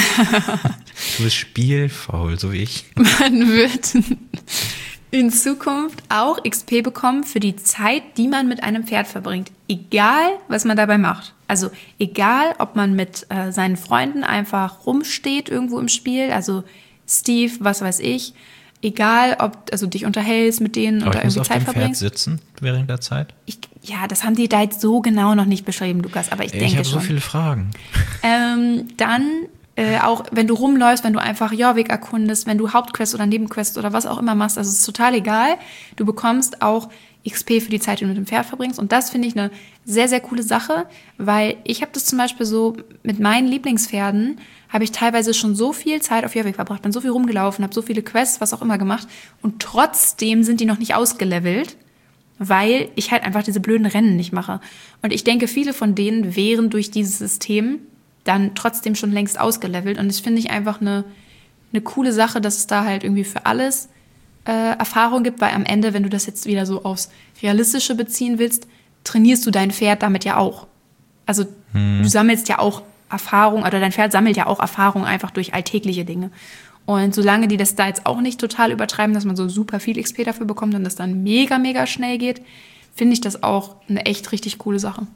Du bist spielfaul, so wie ich. man wird in Zukunft auch X P bekommen für die Zeit, die man mit einem Pferd verbringt. Egal, was man dabei macht. Also egal, ob man mit äh, seinen Freunden einfach rumsteht irgendwo im Spiel, also Steve, was weiß ich. Egal, ob also dich unterhältst mit denen Aber oder ich muss irgendwie auf Zeit dem Pferd verbringst. sitzen während der Zeit. Ich, ja, das haben die da jetzt so genau noch nicht beschrieben, Lukas, aber ich Ich denke habe so schon. viele Fragen. Ähm, dann äh, auch, wenn du rumläufst, wenn du einfach Jorvik erkundest, wenn du Hauptquest oder Nebenquest oder was auch immer machst, also es ist total egal. Du bekommst auch X P für die Zeit, die du mit dem Pferd verbringst. Und das finde ich eine sehr, sehr coole Sache, weil ich habe das zum Beispiel so mit meinen Lieblingspferden, habe ich teilweise schon so viel Zeit auf Jorvik verbracht, bin so viel rumgelaufen, habe so viele Quests, was auch immer gemacht. Und trotzdem sind die noch nicht ausgelevelt, weil ich halt einfach diese blöden Rennen nicht mache. Und ich denke, viele von denen wären durch dieses System dann trotzdem schon längst ausgelevelt. Und das finde ich einfach eine, eine coole Sache, dass es da halt irgendwie für alles äh, Erfahrung gibt, weil am Ende, wenn du das jetzt wieder so aufs Realistische beziehen willst, trainierst du dein Pferd damit ja auch. Also du sammelst ja auch Erfahrung, oder dein Pferd sammelt ja auch Erfahrung einfach durch alltägliche Dinge. Und solange die das da jetzt auch nicht total übertreiben, dass man so super viel X P dafür bekommt und das dann mega, mega schnell geht, finde ich das auch eine echt richtig coole Sache.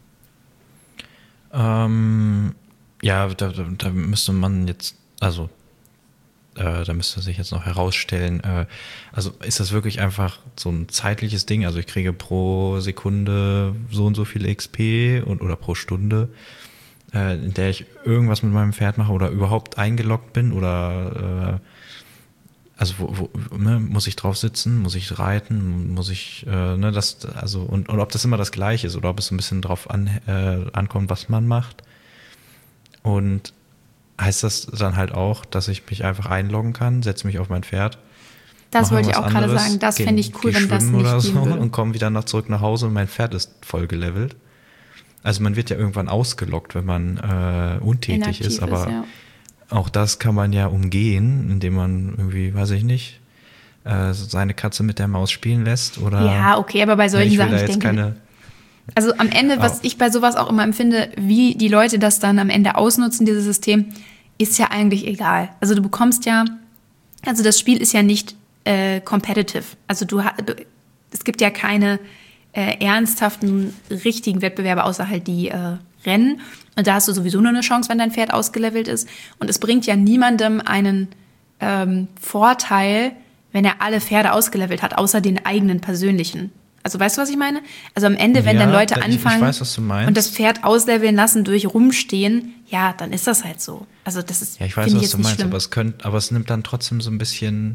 Ähm, ja, da, da, da müsste man jetzt, also äh, da müsste sich jetzt noch herausstellen, äh, also ist das wirklich einfach so ein zeitliches Ding? Also ich kriege pro Sekunde so und so viel X P und, oder pro Stunde, äh, in der ich irgendwas mit meinem Pferd mache oder überhaupt eingeloggt bin oder äh, also wo, wo, ne, muss ich drauf sitzen, muss ich reiten, muss ich, äh, ne, das, also und, und ob das immer das Gleiche ist oder ob es ein bisschen drauf an, äh, ankommt, was man macht. Und heißt das dann halt auch, dass ich mich einfach einloggen kann, setze mich auf mein Pferd. Das mache wollte ich auch irgendwas gerade anderes, sagen. Das geh- fände ich cool, geh wenn das schwimmen nicht oder gehen so würde. und komme wieder nach zurück nach Hause und mein Pferd ist voll gelevelt. Also man wird ja irgendwann ausgeloggt, wenn man äh, untätig Inaktiv ist, aber ja. auch das kann man ja umgehen, indem man irgendwie, weiß ich nicht, äh, seine Katze mit der Maus spielen lässt oder. Ja, okay, aber bei Ja, solchen ich will Sachen, da ich jetzt denke, keine. also am Ende, was Oh. ich bei sowas auch immer empfinde, wie die Leute das dann am Ende ausnutzen, dieses System, ist ja eigentlich egal. Also du bekommst ja, also das Spiel ist ja nicht äh, competitive. Also du, ha- du, es gibt ja keine äh, ernsthaften, richtigen Wettbewerbe, außer halt die äh, Rennen. Und da hast du sowieso nur eine Chance, wenn dein Pferd ausgelevelt ist. Und es bringt ja niemandem einen ähm, Vorteil, wenn er alle Pferde ausgelevelt hat, außer den eigenen persönlichen. Also weißt du, was ich meine? Also am Ende, wenn Ja, dann Leute ich- ich anfangen weiß, was du meinst. und das Pferd ausleveln lassen durch Rumstehen, ja, dann ist das halt so. Also das ist, Ja, ich weiß, finde was jetzt du nicht meinst, schlimm. aber es könnt, aber es nimmt dann trotzdem so ein bisschen,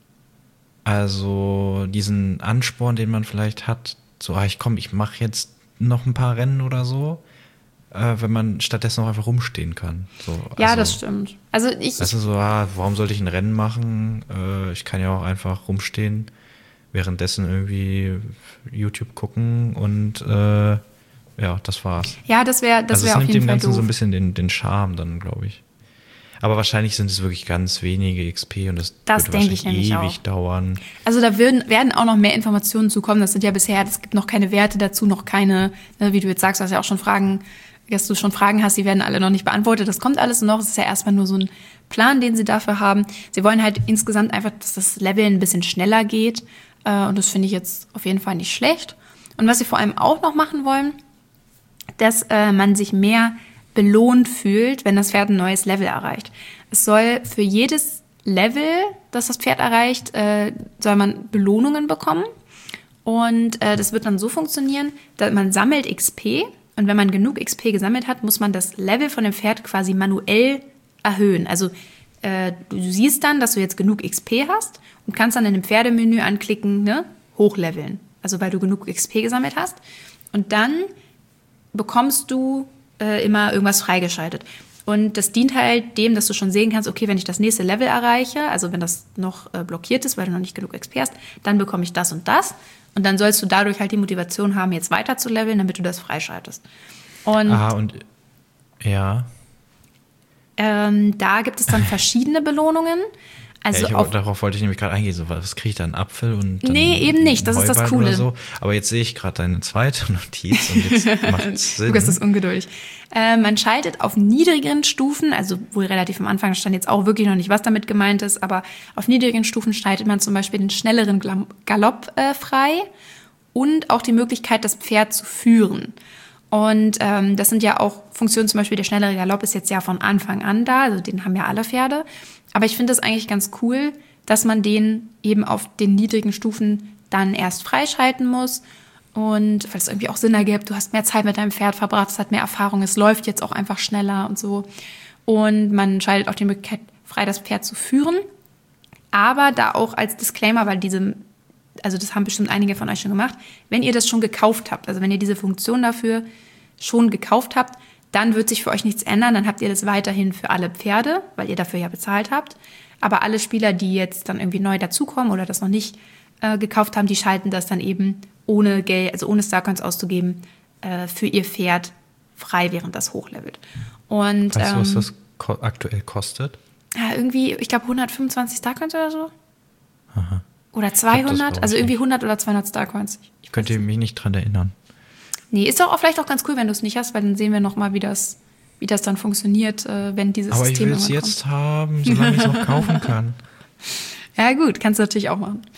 also diesen Ansporn, den man vielleicht hat, so, ah, ich komm, ich mache jetzt noch ein paar Rennen oder so, äh, wenn man stattdessen auch einfach rumstehen kann. So, ja, also, das stimmt. Also ich. Das ist so, ah, warum sollte ich ein Rennen machen? Äh, ich kann ja auch einfach rumstehen, währenddessen irgendwie YouTube gucken und äh, ja, das war's. Ja, das wäre das also wär es auf nimmt jeden dem Fall Ganzen doof. so ein bisschen den, den Charme dann, glaube ich. Aber wahrscheinlich sind es wirklich ganz wenige X P und das, Das wird denke ich wahrscheinlich nämlich ewig auch. dauern. Also da würden, werden auch noch mehr Informationen zukommen. Das sind ja bisher, es gibt noch keine Werte dazu, noch keine, ne, wie du jetzt sagst, du hast ja auch schon Fragen, dass du schon Fragen hast, die werden alle noch nicht beantwortet. Das kommt alles noch. Es ist ja erstmal nur so ein Plan, den sie dafür haben. Sie wollen halt insgesamt einfach, dass das Level ein bisschen schneller geht. Äh, und das finde ich jetzt auf jeden Fall nicht schlecht. Und was sie vor allem auch noch machen wollen, dass äh, man sich mehr belohnt fühlt, wenn das Pferd ein neues Level erreicht. Es soll für jedes Level, das das Pferd erreicht, äh, soll man Belohnungen bekommen. Und äh, das wird dann so funktionieren, dass man sammelt X P. Und wenn man genug X P gesammelt hat, muss man das Level von dem Pferd quasi manuell erhöhen. Also äh, du siehst dann, dass du jetzt genug X P hast und kannst dann in dem Pferdemenü anklicken, ne, hochleveln. Also weil du genug X P gesammelt hast. Und dann bekommst du äh, immer irgendwas freigeschaltet. Und das dient halt dem, dass du schon sehen kannst, okay, wenn ich das nächste Level erreiche, also wenn das noch äh, blockiert ist, weil du noch nicht genug X P hast, dann bekomme ich das und das. Und dann sollst du dadurch halt die Motivation haben, jetzt weiter zu leveln, damit du das freischaltest. Und, Aha, und ja. ähm, da gibt es dann verschiedene Belohnungen. Also ja, ich, auf, darauf wollte ich nämlich gerade eingehen. So, was kriege ich da? Einen Apfel und dann Nee, eben nicht. Das ist das Heuballen Coole. Oder so. Aber jetzt sehe ich gerade deine zweite Notiz und jetzt macht es Sinn. Lukas ist ungeduldig. Äh, man schaltet auf niedrigeren Stufen, also wohl relativ am Anfang stand jetzt auch wirklich noch nicht, was damit gemeint ist, aber auf niedrigen Stufen schaltet man zum Beispiel den schnelleren Glam- Galopp äh, frei und auch die Möglichkeit, das Pferd zu führen. Und ähm, das sind ja auch Funktionen, zum Beispiel der schnellere Galopp ist jetzt ja von Anfang an da, also den haben ja alle Pferde. Aber ich finde das eigentlich ganz cool, dass man den eben auf den niedrigen Stufen dann erst freischalten muss. Und weil es irgendwie auch Sinn ergibt, du hast mehr Zeit mit deinem Pferd verbracht, es hat mehr Erfahrung, es läuft jetzt auch einfach schneller und so. Und man schaltet auch die Möglichkeit frei, das Pferd zu führen. Aber da auch als Disclaimer, weil diese, also das haben bestimmt einige von euch schon gemacht, wenn ihr das schon gekauft habt, also wenn ihr diese Funktion dafür schon gekauft habt, dann wird sich für euch nichts ändern, dann habt ihr das weiterhin für alle Pferde, weil ihr dafür ja bezahlt habt. Aber alle Spieler, die jetzt dann irgendwie neu dazukommen oder das noch nicht äh, gekauft haben, die schalten das dann eben ohne Geld, also ohne Starcoins auszugeben, äh, für ihr Pferd frei, während das hochlevelt. Und, weißt du, was ähm, das ko- aktuell kostet? ja, irgendwie, ich glaube hundertfünfundzwanzig Starcoins oder so. Aha. Oder Ich zweihundert, glaub, das also glaub ich irgendwie hundert oder zweihundert Starcoins. Ich, ich Könnt ihr mich nicht dran erinnern? Nee, ist doch auch vielleicht auch ganz cool, wenn du es nicht hast, weil dann sehen wir nochmal, wie das, wie das dann funktioniert, äh, wenn dieses Aber System ich will es irgendwann jetzt haben, solange ich es noch kaufen kann. Ja gut, kannst du natürlich auch machen.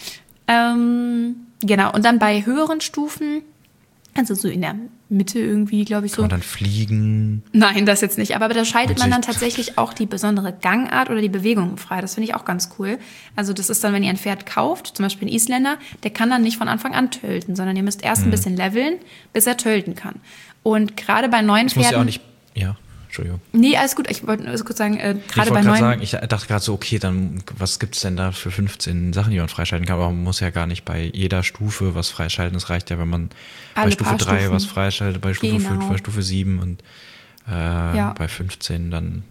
Ähm, genau, und dann bei höheren Stufen, also so in der Mitte irgendwie, glaube ich Kann so. man dann fliegen? Nein, das jetzt nicht. Aber da schaltet Und man dann sich- tatsächlich auch die besondere Gangart oder die Bewegung frei. Das finde ich auch ganz cool. Also das ist dann, wenn ihr ein Pferd kauft, zum Beispiel ein Isländer, der kann dann nicht von Anfang an tölten, sondern ihr müsst erst ein bisschen leveln, bis er tölten kann. Und gerade bei neuen Das muss Pferden... ja auch nicht. Ja, Entschuldigung. Nee, alles gut. Ich wollte nur kurz sagen, äh, Ich gerade wollte bei gerade neuen... sagen, ich dachte gerade so, okay, dann was gibt's denn da für fünfzehn Sachen, die man freischalten kann? Aber man muss ja gar nicht bei jeder Stufe was freischalten. Es reicht ja, wenn man bei Alle Stufe paar drei Stufen. was freischaltet, bei Stufe Genau. fünf, bei Stufe sieben und äh, Ja. bei fünfzehn dann,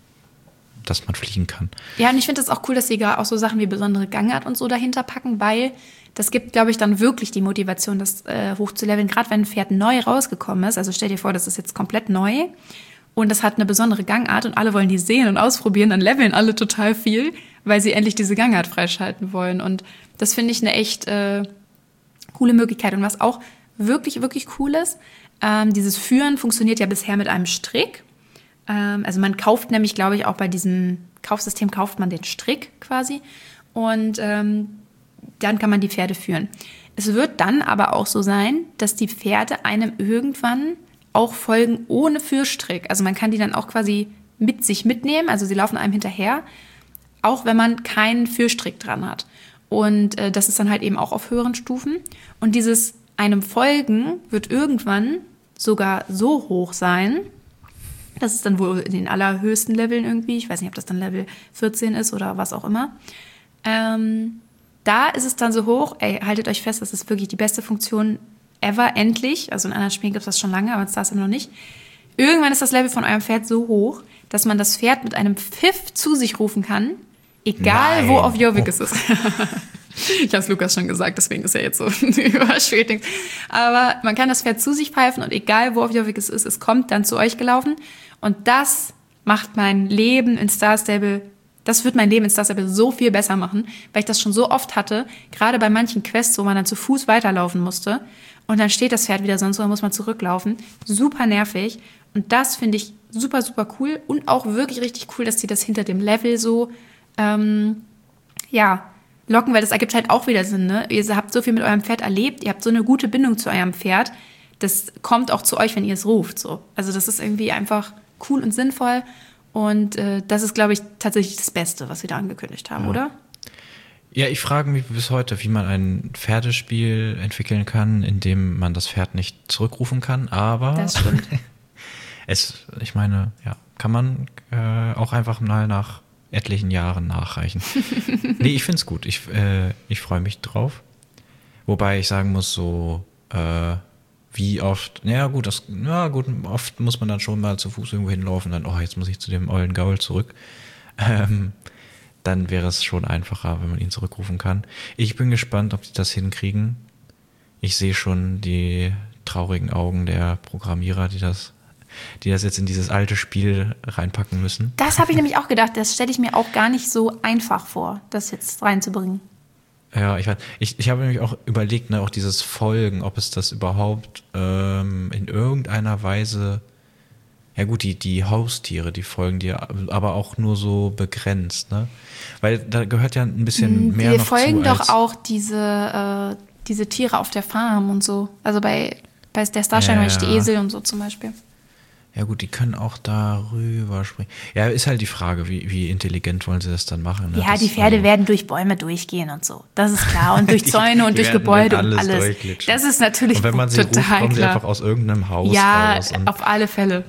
dass man fliegen kann. Ja, und ich finde es auch cool, dass sie gar auch so Sachen wie besondere Gangart und so dahinter packen, weil das gibt, glaube ich, dann wirklich die Motivation, das äh, hochzuleveln. Gerade wenn ein Pferd neu rausgekommen ist, also stell dir vor, das ist jetzt komplett neu und das hat eine besondere Gangart und alle wollen die sehen und ausprobieren, dann leveln alle total viel, weil sie endlich diese Gangart freischalten wollen. Und das finde ich eine echt äh, coole Möglichkeit. Und was auch wirklich, wirklich cool ist, ähm, dieses Führen funktioniert ja bisher mit einem Strick. Ähm, also man kauft nämlich, glaube ich, auch bei diesem Kaufsystem kauft man den Strick quasi und ähm, dann kann man die Pferde führen. Es wird dann aber auch so sein, dass die Pferde einem irgendwann auch folgen ohne Führstrick. Also man kann die dann auch quasi mit sich mitnehmen, also sie laufen einem hinterher, auch wenn man keinen Führstrick dran hat. Und äh, das ist dann halt eben auch auf höheren Stufen. Und dieses einem Folgen wird irgendwann sogar so hoch sein, das ist dann wohl in den allerhöchsten Leveln irgendwie, ich weiß nicht, ob das dann Level vierzehn ist oder was auch immer. Ähm, da ist es dann so hoch, ey, haltet euch fest, das ist wirklich die beste Funktion ever endlich, also in anderen Spielen gibt es das schon lange, aber in Star Stable noch nicht, irgendwann ist das Level von eurem Pferd so hoch, dass man das Pferd mit einem Pfiff zu sich rufen kann, egal Nein. wo auf Jorvik oh. es ist. Ich habe es Lukas schon gesagt, deswegen ist er jetzt so überschwätigt. Aber man kann das Pferd zu sich pfeifen und egal wo auf Jorvik es ist, es kommt dann zu euch gelaufen. Und das macht mein Leben in Star Stable, das wird mein Leben in Star Stable so viel besser machen, weil ich das schon so oft hatte, gerade bei manchen Quests, wo man dann zu Fuß weiterlaufen musste. Und dann steht das Pferd wieder sonst, wo muss man zurücklaufen. Super nervig. Und das finde ich super, super cool. Und auch wirklich richtig cool, dass die das hinter dem Level so, ähm, ja, locken, weil das ergibt halt auch wieder Sinn, ne? Ihr habt so viel mit eurem Pferd erlebt, ihr habt so eine gute Bindung zu eurem Pferd, das kommt auch zu euch, wenn ihr es ruft, so. Also das ist irgendwie einfach cool und sinnvoll und äh, das ist, glaube ich, tatsächlich das Beste, was wir da angekündigt haben, ja. oder? Ja, ich frage mich bis heute, wie man ein Pferdespiel entwickeln kann, in dem man das Pferd nicht zurückrufen kann, aber das stimmt. es, ich meine, ja, kann man äh, auch einfach mal nach etlichen Jahren nachreichen. Nee, ich find's gut. Ich, äh, ich freue mich drauf. Wobei ich sagen muss, so äh, wie oft, naja gut, das, ja gut, oft muss man dann schon mal zu Fuß irgendwo hinlaufen, dann, oh, jetzt muss ich zu dem ollen Gaul zurück. Ähm, dann wäre es schon einfacher, wenn man ihn zurückrufen kann. Ich bin gespannt, ob die das hinkriegen. Ich sehe schon die traurigen Augen der Programmierer, die das die das jetzt in dieses alte Spiel reinpacken müssen. Das habe ich nämlich auch gedacht. Das stelle ich mir auch gar nicht so einfach vor, das jetzt reinzubringen. Ja, ich, ich, ich habe nämlich auch überlegt, ne, auch dieses Folgen, ob es das überhaupt ähm, in irgendeiner Weise, ja gut, die, die Haustiere, die folgen dir, aber auch nur so begrenzt, ne? Weil da gehört ja ein bisschen mehr Wir noch zu. Wir folgen doch auch diese, äh, diese Tiere auf der Farm und so. Also bei, bei der Starshine ja, die Esel und so zum Beispiel. Ja gut, die können auch darüber springen. Ja, ist halt die Frage, wie, wie intelligent wollen sie das dann machen? Ne? Ja, das, die Pferde also werden durch Bäume durchgehen und so. Das ist klar. Und durch Zäune und durch Gebäude und alles. Das ist natürlich und wenn man sie total ruft, kommen klar. sie einfach aus irgendeinem Haus ja, raus. Ja, auf alle Fälle.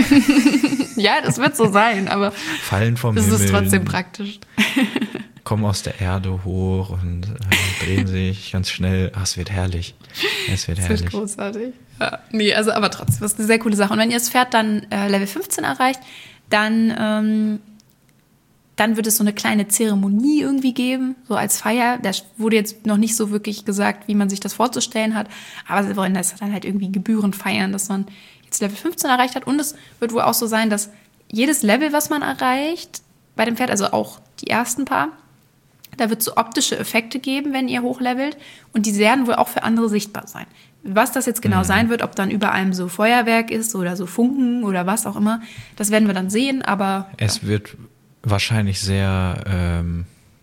Ja, das wird so sein, aber fallen vom das Himmel, ist trotzdem praktisch. Kommen aus der Erde hoch und äh, drehen sich ganz schnell. Ach, es wird herrlich. Es wird herrlich. Das wird großartig. Ja, nee, also aber trotzdem, das ist eine sehr coole Sache. Und wenn ihr das Pferd dann äh, Level fünfzehn erreicht, dann, ähm, dann wird es so eine kleine Zeremonie irgendwie geben, so als Feier. Da wurde jetzt noch nicht so wirklich gesagt, wie man sich das vorzustellen hat, aber sie wollen das dann halt irgendwie gebührend feiern, dass man jetzt Level fünfzehn erreicht hat. Und es wird wohl auch so sein, dass jedes Level, was man erreicht bei dem Pferd, also auch die ersten paar, da wird es so optische Effekte geben, wenn ihr hochlevelt. Und die werden wohl auch für andere sichtbar sein. Was das jetzt genau mhm. sein wird, ob dann über einem so Feuerwerk ist oder so Funken oder was auch immer, das werden wir dann sehen. Aber es ja. wird wahrscheinlich sehr, ähm,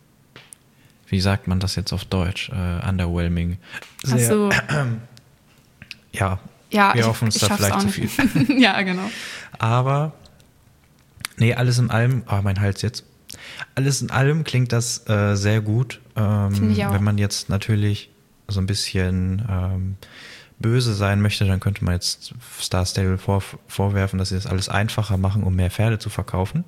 wie sagt man das jetzt auf Deutsch, äh, underwhelming. Sehr, Ach so. Äh, ja, ja, wir ich, hoffen uns ich da vielleicht zu viel. Ja, genau. Aber, nee, alles in allem, oh, mein Hals jetzt. Alles in allem klingt das äh, sehr gut. Ähm, Finde ich auch. Wenn man jetzt natürlich so ein bisschen ähm, böse sein möchte, dann könnte man jetzt Star Stable vor, vorwerfen, dass sie das alles einfacher machen, um mehr Pferde zu verkaufen.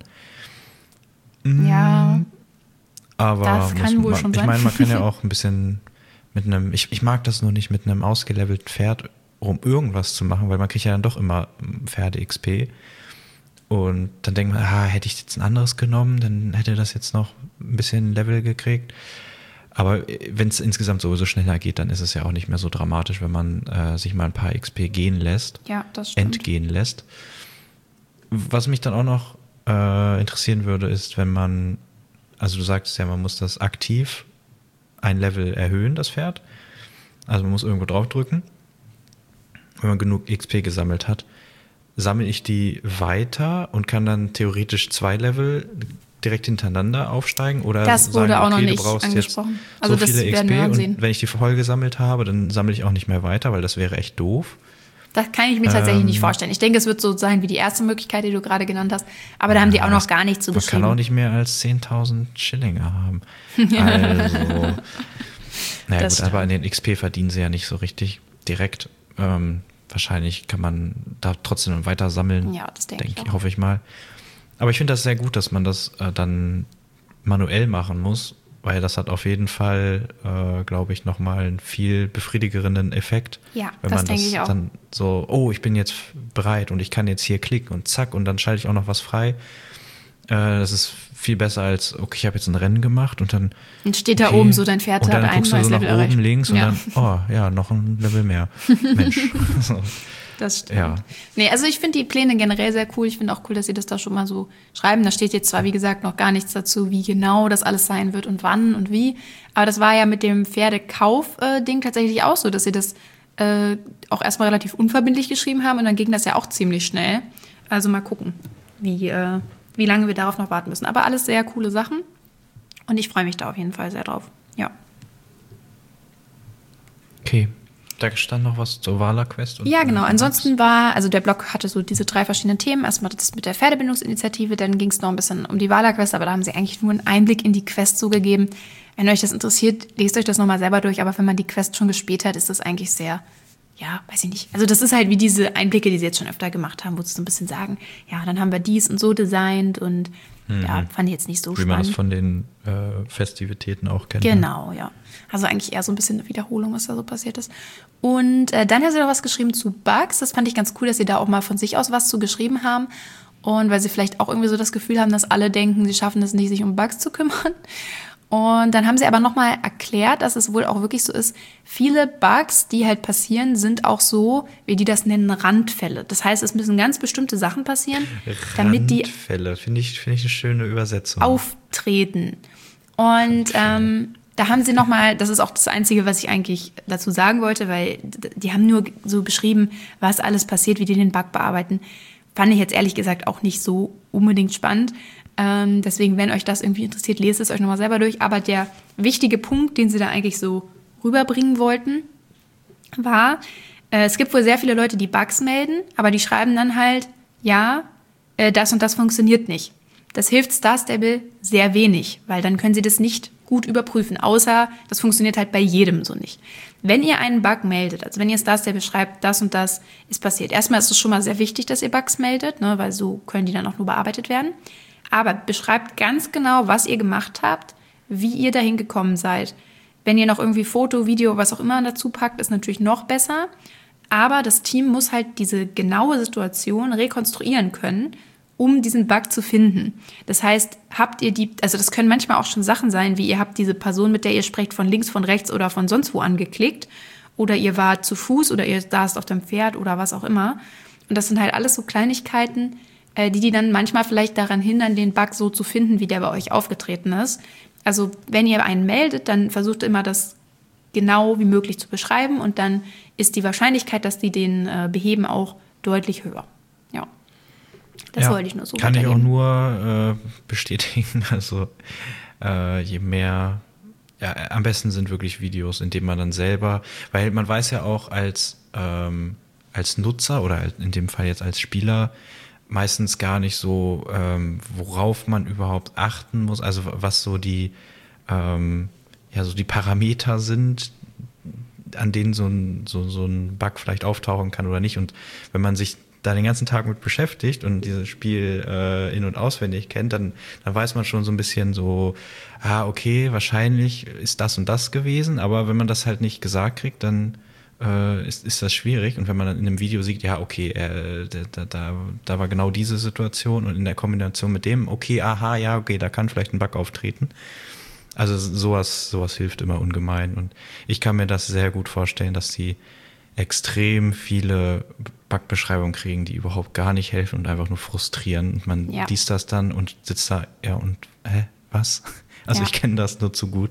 Ja. Aber das kann muss wohl man, schon ich sein. meine, man kann ja auch ein bisschen mit einem, ich, ich mag das nur nicht, mit einem ausgelevelten Pferd, um irgendwas zu machen, weil man kriegt ja dann doch immer Pferde-X P. Und dann denkt man, ah, hätte ich jetzt ein anderes genommen, dann hätte das jetzt noch ein bisschen Level gekriegt. Aber wenn es insgesamt sowieso schneller geht, dann ist es ja auch nicht mehr so dramatisch, wenn man äh, sich mal ein paar X P gehen lässt, ja, das stimmt. entgehen lässt. Was mich dann auch noch äh, interessieren würde, ist, wenn man, also du sagtest ja, man muss das aktiv ein Level erhöhen, das Pferd. Also man muss irgendwo draufdrücken. Wenn man genug X P gesammelt hat, sammle ich die weiter und kann dann theoretisch zwei Level direkt hintereinander aufsteigen? Oder das wurde sagen, auch okay, noch nicht du brauchst angesprochen. Jetzt also so das viele X werden P wir und sehen. wenn ich die voll gesammelt habe, dann sammle ich auch nicht mehr weiter, weil das wäre echt doof. Das kann ich mir tatsächlich ähm, nicht vorstellen. Ich denke, es wird so sein wie die erste Möglichkeit, die du gerade genannt hast. Aber da haben die auch noch gar nichts zu Man geschrieben. kann auch nicht mehr als zehntausend Schillinge haben. Also, naja gut, aber an den X P verdienen sie ja nicht so richtig direkt. Ähm, wahrscheinlich kann man da trotzdem weiter sammeln. Ja, das denke denk, ich auch. Hoffe ich mal. Aber ich finde das sehr gut, dass man das äh, dann manuell machen muss, weil das hat auf jeden Fall, äh, glaube ich, nochmal einen viel befriedigerenden Effekt. Ja, wenn das man denke das ich auch. dann so, oh, ich bin jetzt bereit und ich kann jetzt hier klicken und zack und dann schalte ich auch noch was frei. Äh, das ist viel besser als, okay, ich habe jetzt ein Rennen gemacht und dann Dann steht da okay, oben so, dein Pferd und hat dann ein guckst du neues so nach Level oben erreicht. links und Ja. dann, oh ja, noch ein Level mehr. Mensch. So. Das stimmt. Ja. Nee, also ich finde die Pläne generell sehr cool. Ich finde auch cool, dass sie das da schon mal so schreiben. Da steht jetzt zwar, wie gesagt, noch gar nichts dazu, wie genau das alles sein wird und wann und wie. Aber das war ja mit dem Pferdekauf-Ding tatsächlich auch so, dass sie das äh, auch erstmal relativ unverbindlich geschrieben haben und dann ging das ja auch ziemlich schnell. Also mal gucken, wie, äh, wie lange wir darauf noch warten müssen. Aber alles sehr coole Sachen und ich freue mich da auf jeden Fall sehr drauf. Ja. Okay. Da stand noch was zur Wala-Quest. Ja, genau. Ansonsten war, also der Blog hatte so diese drei verschiedenen Themen. Erstmal das mit der Pferdebindungsinitiative, dann ging es noch ein bisschen um die Wala-Quest, aber da haben sie eigentlich nur einen Einblick in die Quest so gegeben. Wenn euch das interessiert, lest euch das nochmal selber durch, aber wenn man die Quest schon gespielt hat, ist das eigentlich sehr, ja, weiß ich nicht. Also das ist halt wie diese Einblicke, die sie jetzt schon öfter gemacht haben, wo sie so ein bisschen sagen, ja, dann haben wir dies und so designt und mhm. ja, fand ich jetzt nicht so wie spannend. Wie man das von den äh, Festivitäten auch kennt. Genau, ja. Also eigentlich eher so ein bisschen eine Wiederholung, was da so passiert ist. Und äh, dann hat sie noch was geschrieben zu Bugs. Das fand ich ganz cool, dass sie da auch mal von sich aus was zu geschrieben haben. Und weil sie vielleicht auch irgendwie so das Gefühl haben, dass alle denken, sie schaffen es nicht, sich um Bugs zu kümmern. Und dann haben sie aber nochmal erklärt, dass es wohl auch wirklich so ist, viele Bugs, die halt passieren, sind auch so, wie die das nennen, Randfälle. Das heißt, es müssen ganz bestimmte Sachen passieren, damit die Randfälle, finde ich, finde ich eine schöne Übersetzung. Auftreten. Und ähm, da haben sie nochmal, das ist auch das Einzige, was ich eigentlich dazu sagen wollte, weil die haben nur so beschrieben, was alles passiert, wie die den Bug bearbeiten. Fand ich jetzt ehrlich gesagt auch nicht so unbedingt spannend. Ähm, deswegen, wenn euch das irgendwie interessiert, lest es euch nochmal selber durch. Aber der wichtige Punkt, den sie da eigentlich so rüberbringen wollten, war, äh, es gibt wohl sehr viele Leute, die Bugs melden, aber die schreiben dann halt, ja, äh, das und das funktioniert nicht. Das hilft Star Stable sehr wenig, weil dann können sie das nicht gut überprüfen, außer das funktioniert halt bei jedem so nicht. Wenn ihr einen Bug meldet, also wenn ihr Star Stable schreibt, das und das ist passiert, erstmal ist es schon mal sehr wichtig, dass ihr Bugs meldet, ne, weil so können die dann auch nur bearbeitet werden. Aber beschreibt ganz genau, was ihr gemacht habt, wie ihr dahin gekommen seid. Wenn ihr noch irgendwie Foto, Video, was auch immer dazu packt, ist natürlich noch besser. Aber das Team muss halt diese genaue Situation rekonstruieren können, um diesen Bug zu finden. Das heißt, habt ihr die, also das können manchmal auch schon Sachen sein, wie ihr habt diese Person, mit der ihr sprecht, von links, von rechts oder von sonst wo angeklickt. Oder ihr wart zu Fuß oder ihr saßt auf dem Pferd oder was auch immer. Und das sind halt alles so Kleinigkeiten, die die dann manchmal vielleicht daran hindern, den Bug so zu finden, wie der bei euch aufgetreten ist. Also wenn ihr einen meldet, dann versucht immer das genau wie möglich zu beschreiben und dann ist die Wahrscheinlichkeit, dass die den äh, beheben, auch deutlich höher. Ja, das ja, wollte ich nur so kann ich auch nur äh, bestätigen. Also äh, je mehr, ja, am besten sind wirklich Videos, in denen man dann selber, weil man weiß ja auch als, ähm, als Nutzer oder in dem Fall jetzt als Spieler, meistens gar nicht so, ähm, worauf man überhaupt achten muss, also was so die, ähm, ja, so die Parameter sind, an denen so ein, so, so ein Bug vielleicht auftauchen kann oder nicht. Und wenn man sich da den ganzen Tag mit beschäftigt und dieses Spiel äh, in- und auswendig kennt, dann, dann weiß man schon so ein bisschen so, ah, okay, wahrscheinlich ist das und das gewesen, aber wenn man das halt nicht gesagt kriegt, dann Äh, ist, ist das schwierig. Und wenn man dann in einem Video sieht, ja, okay, äh, da, da, da war genau diese Situation und in der Kombination mit dem, okay, aha, ja, okay, da kann vielleicht ein Bug auftreten. Also sowas, sowas hilft immer ungemein. Und ich kann mir das sehr gut vorstellen, dass die extrem viele Bugbeschreibungen kriegen, die überhaupt gar nicht helfen und einfach nur frustrieren. Und man ja. liest das dann und sitzt da, ja, und, hä, was? Also ja. Ich kenne das nur zu gut.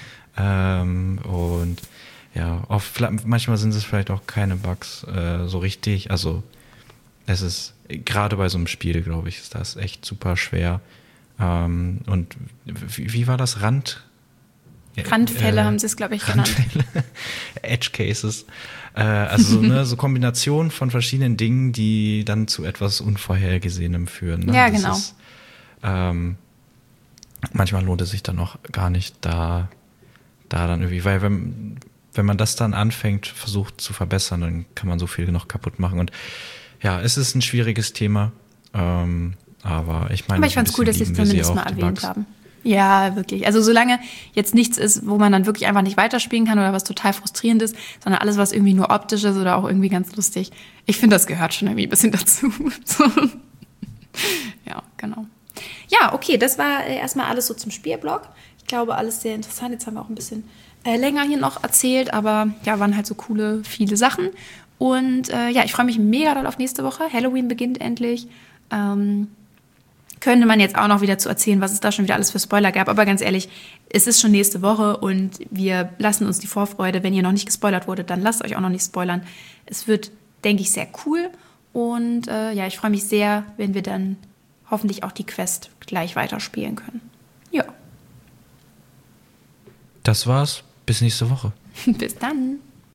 Ähm, und ja, oft, manchmal sind es vielleicht auch keine Bugs äh, so richtig. Also es ist, gerade bei so einem Spiel, glaube ich, ist das echt super schwer. Ähm, und wie, wie war das? Rand? Randfälle äh, haben sie es, glaube ich, genannt. Edge Cases. Äh, also so eine so Kombination von verschiedenen Dingen, die dann zu etwas Unvorhergesehenem führen. Ne? Ja, das genau. Ist, ähm, manchmal lohnt es sich dann auch gar nicht da, da dann irgendwie, weil wenn Wenn man das dann anfängt, versucht zu verbessern, dann kann man so viel noch kaputt machen. Und ja, es ist ein schwieriges Thema. Ähm, aber ich meine, aber ich fand es cool, dass sie es zumindest mal erwähnt haben. Ja, wirklich. Also solange jetzt nichts ist, wo man dann wirklich einfach nicht weiterspielen kann oder was total frustrierend ist, sondern alles, was irgendwie nur optisch ist oder auch irgendwie ganz lustig. Ich finde, das gehört schon irgendwie ein bisschen dazu. So. Ja, genau. Ja, okay, das war erstmal alles so zum Spielblog. Ich glaube, alles sehr interessant. Jetzt haben wir auch ein bisschen äh, länger hier noch erzählt, aber ja, waren halt so coole, viele Sachen. Und äh, ja, ich freue mich mega doll auf nächste Woche. Halloween beginnt endlich. Ähm, könnte man jetzt auch noch wieder zu erzählen, was es da schon wieder alles für Spoiler gab. Aber ganz ehrlich, es ist schon nächste Woche und wir lassen uns die Vorfreude. Wenn ihr noch nicht gespoilert wurdet, dann lasst euch auch noch nicht spoilern. Es wird, denke ich, sehr cool. Und äh, ja, ich freue mich sehr, wenn wir dann hoffentlich auch die Quest gleich weiterspielen können. Ja. Das war's. Bis nächste Woche. Bis dann.